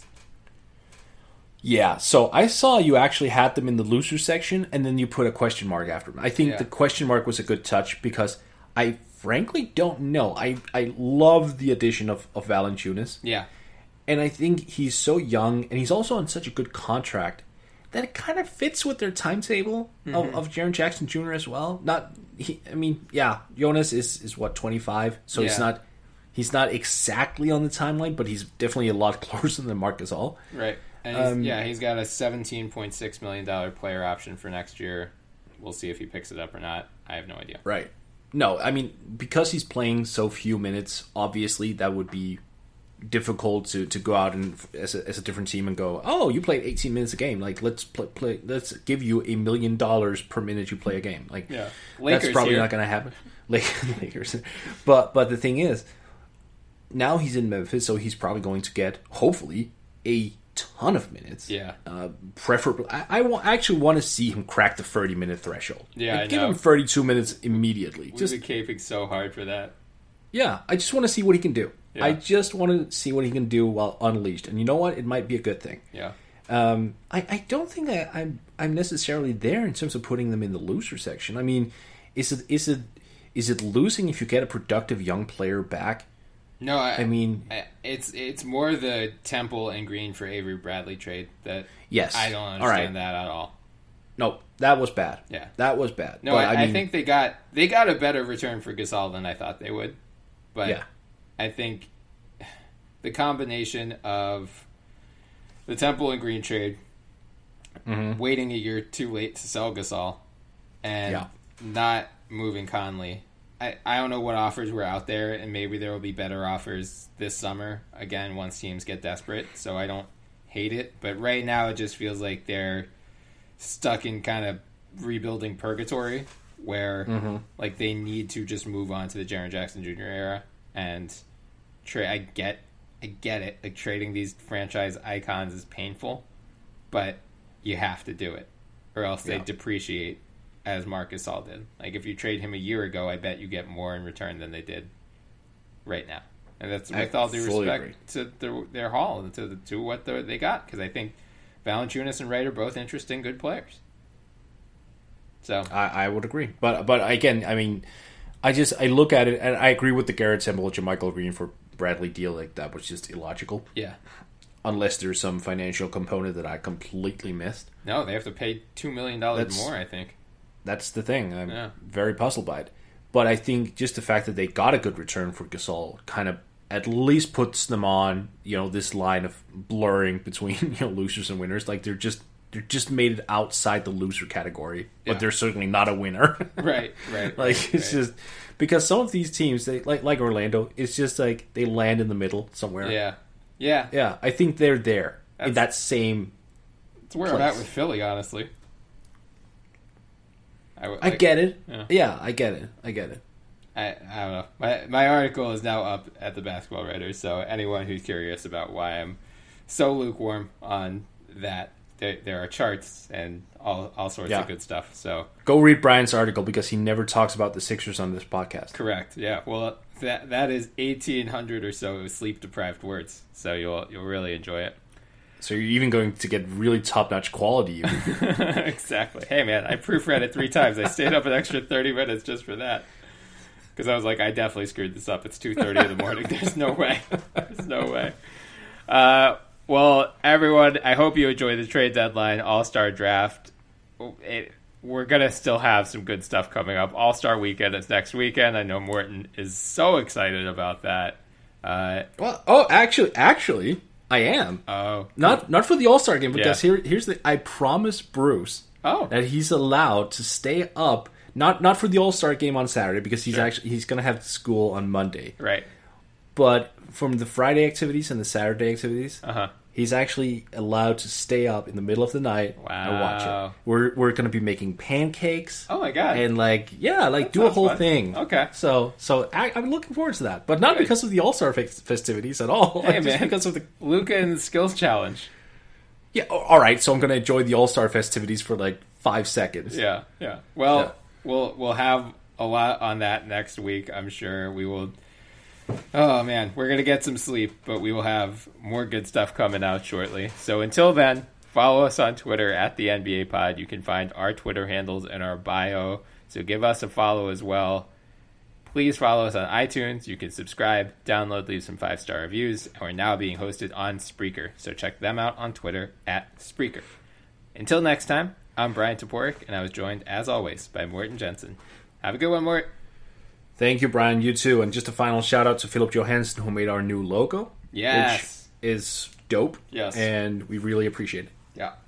B: Yeah, so I saw you actually had them in the loser section, and then you put a question mark after them. I think
A: yeah.
B: the question mark was a good touch because I frankly don't know. I, I love the addition of, of Valanciunas.
A: Yeah.
B: And I think he's so young, and he's also on such a good contract that it kind of fits with their timetable mm-hmm. of, of Jaren Jackson Junior as well. Not, he, I mean, yeah, Jonas is, is what, twenty-five? So yeah. he's not he's not exactly on the timeline, but he's definitely a lot closer than Marc Gasol.
A: Right. And he's, um, yeah, he's got a seventeen point six million dollars player option for next year. We'll see if he picks it up or not. I have no idea.
B: Right. No, I mean, because he's playing so few minutes, obviously that would be difficult to, to go out and as a, as a different team and go, oh, you played eighteen minutes a game. Like, let's play, play let's give you a million dollars per minute you play a game. Like,
A: yeah.
B: that's probably here. Not going to happen. Lakers. But but the thing is, now he's in Memphis, so he's probably going to get, hopefully, a ton of minutes.
A: Yeah.
B: Uh, preferably, I, I, w- I actually want to see him crack the thirty minute threshold.
A: Yeah,
B: like,
A: I
B: give
A: know.
B: him thirty-two minutes immediately.
A: We've
B: just
A: been caping so hard for that.
B: Yeah, I just want to see what he can do.
A: Yeah.
B: I just want to see what he can do while unleashed. And you know what? It might be a good thing.
A: Yeah.
B: Um, I, I don't think I, I'm I'm necessarily there in terms of putting them in the loser section. I mean, is it is it is it losing if you get a productive young player back?
A: No, I,
B: I mean,
A: I, it's it's more the Temple and Green for Avery Bradley trade that
B: yes,
A: I don't understand
B: all right.
A: that at all.
B: No, that was bad.
A: Yeah,
B: that was bad.
A: No,
B: but,
A: I,
B: I, mean,
A: I think they got they got a better return for Gasol than I thought they would. But
B: yeah.
A: I think the combination of the Temple and Green trade,
B: mm-hmm.
A: waiting a year too late to sell Gasol, and
B: yeah.
A: not moving Conley. I, I don't know what offers were out there, and maybe there will be better offers this summer, again, once teams get desperate, so I don't hate it. But right now, it just feels like they're stuck in kind of rebuilding purgatory, where
B: mm-hmm.
A: like they need to just move on to the Jaren Jackson Junior era, and tra- I get I get it. Like, trading these franchise icons is painful, but you have to do it, or else they
B: yeah. depreciate.
A: As Marc Gasol did. Like, if you trade him a year ago, I bet you get more in return than they did right now. And that's with
B: I
A: all due respect
B: agree.
A: to their, their haul and to, to what they got. Because I think Valanciunas and Wright are both interesting, good players. So
B: I, I would agree. But but again, I mean, I just, I look at it, and I agree with the Garrett Temple and Michael Green for Bradley deal. Like, that was just illogical.
A: Yeah. Unless
B: there's some financial component that I completely missed.
A: No, they have to pay two million dollars
B: That's,
A: more, I think.
B: That's the thing. I'm
A: yeah.
B: very puzzled by it. But I think just the fact that they got a good return for Gasol kind of at least puts them on, you know, this line of blurring between, you know, losers and winners. Like, they're just they're just made it outside the loser category, but
A: yeah.
B: they're certainly not a winner.
A: right, right.
B: Like,
A: right,
B: it's
A: right.
B: just because some of these teams, they like like Orlando, it's just like they land in the middle somewhere.
A: Yeah. Yeah.
B: Yeah. I think they're there That's, in that same
A: That's where
B: place.
A: I'm at with Philly, honestly. I,
B: I get it.
A: Yeah.
B: yeah, I get it. I get it.
A: I, I don't know. My my article is now up at the Basketball Writers, so anyone who's curious about why I'm so lukewarm on that, there, there are charts and all all sorts
B: yeah.
A: of good stuff. So
B: go read Brian's article because he never talks about the Sixers on this podcast.
A: Correct. Yeah. Well, that that is eighteen hundred or so of sleep deprived words, so you'll you'll really enjoy it.
B: So you're even going to get really top-notch quality.
A: Exactly. Hey, man, I proofread it three times. I stayed up an extra thirty minutes just for that. Because I was like, I definitely screwed this up. It's two thirty in the morning. There's no way. There's no way. Uh, well, everyone, I hope you enjoy the trade deadline, All-Star Draft. It, we're going to still have some good stuff coming up. All-Star Weekend is next weekend. I know Morton is so excited about that. Uh,
B: well, oh, actually, actually... I am.
A: Oh.
B: Not not for the All-Star game, because
A: yeah.
B: here here's the I promised Bruce
A: oh.
B: that he's allowed to stay up, not not for the All-Star game on Saturday, because he's
A: sure.
B: actually he's going to have school on Monday.
A: Right.
B: But from the Friday activities and the Saturday activities,
A: uh-huh.
B: he's actually allowed to stay up in the middle of the night
A: wow.
B: and watch it. We're we're going to be making pancakes.
A: Oh my god.
B: And like yeah, like
A: that
B: do a whole
A: fun.
B: thing.
A: Okay.
B: So so I, I'm looking forward to that, but not
A: Good.
B: because of the All-Star fest- festivities at all.
A: Hey,
B: like, just
A: man.
B: because of the
A: Luka and the Skills Challenge.
B: Yeah, all right. So I'm going to enjoy the All-Star festivities for like five seconds.
A: Yeah, yeah. Well,
B: yeah.
A: we'll we'll have a lot on that next week. I'm sure we will. Oh man, we're gonna get some sleep, but we will have more good stuff coming out shortly. So until then, follow us on Twitter at the N B A Pod. You can find our Twitter handles in our bio. So give us a follow as well. Please follow us on iTunes. You can subscribe, download, leave some five-star reviews. And we're now being hosted on Spreaker, so check them out on Twitter at Spreaker. Until next time, I'm Brian Toporek, and I was joined, as always, by Morten Jensen. Have a good one, Mort.
B: Thank you, Brian. You too. And just a final shout-out to Philip Johansen, who made our new logo.
A: Yes.
B: Which is dope.
A: Yes.
B: And we really appreciate it.
A: Yeah.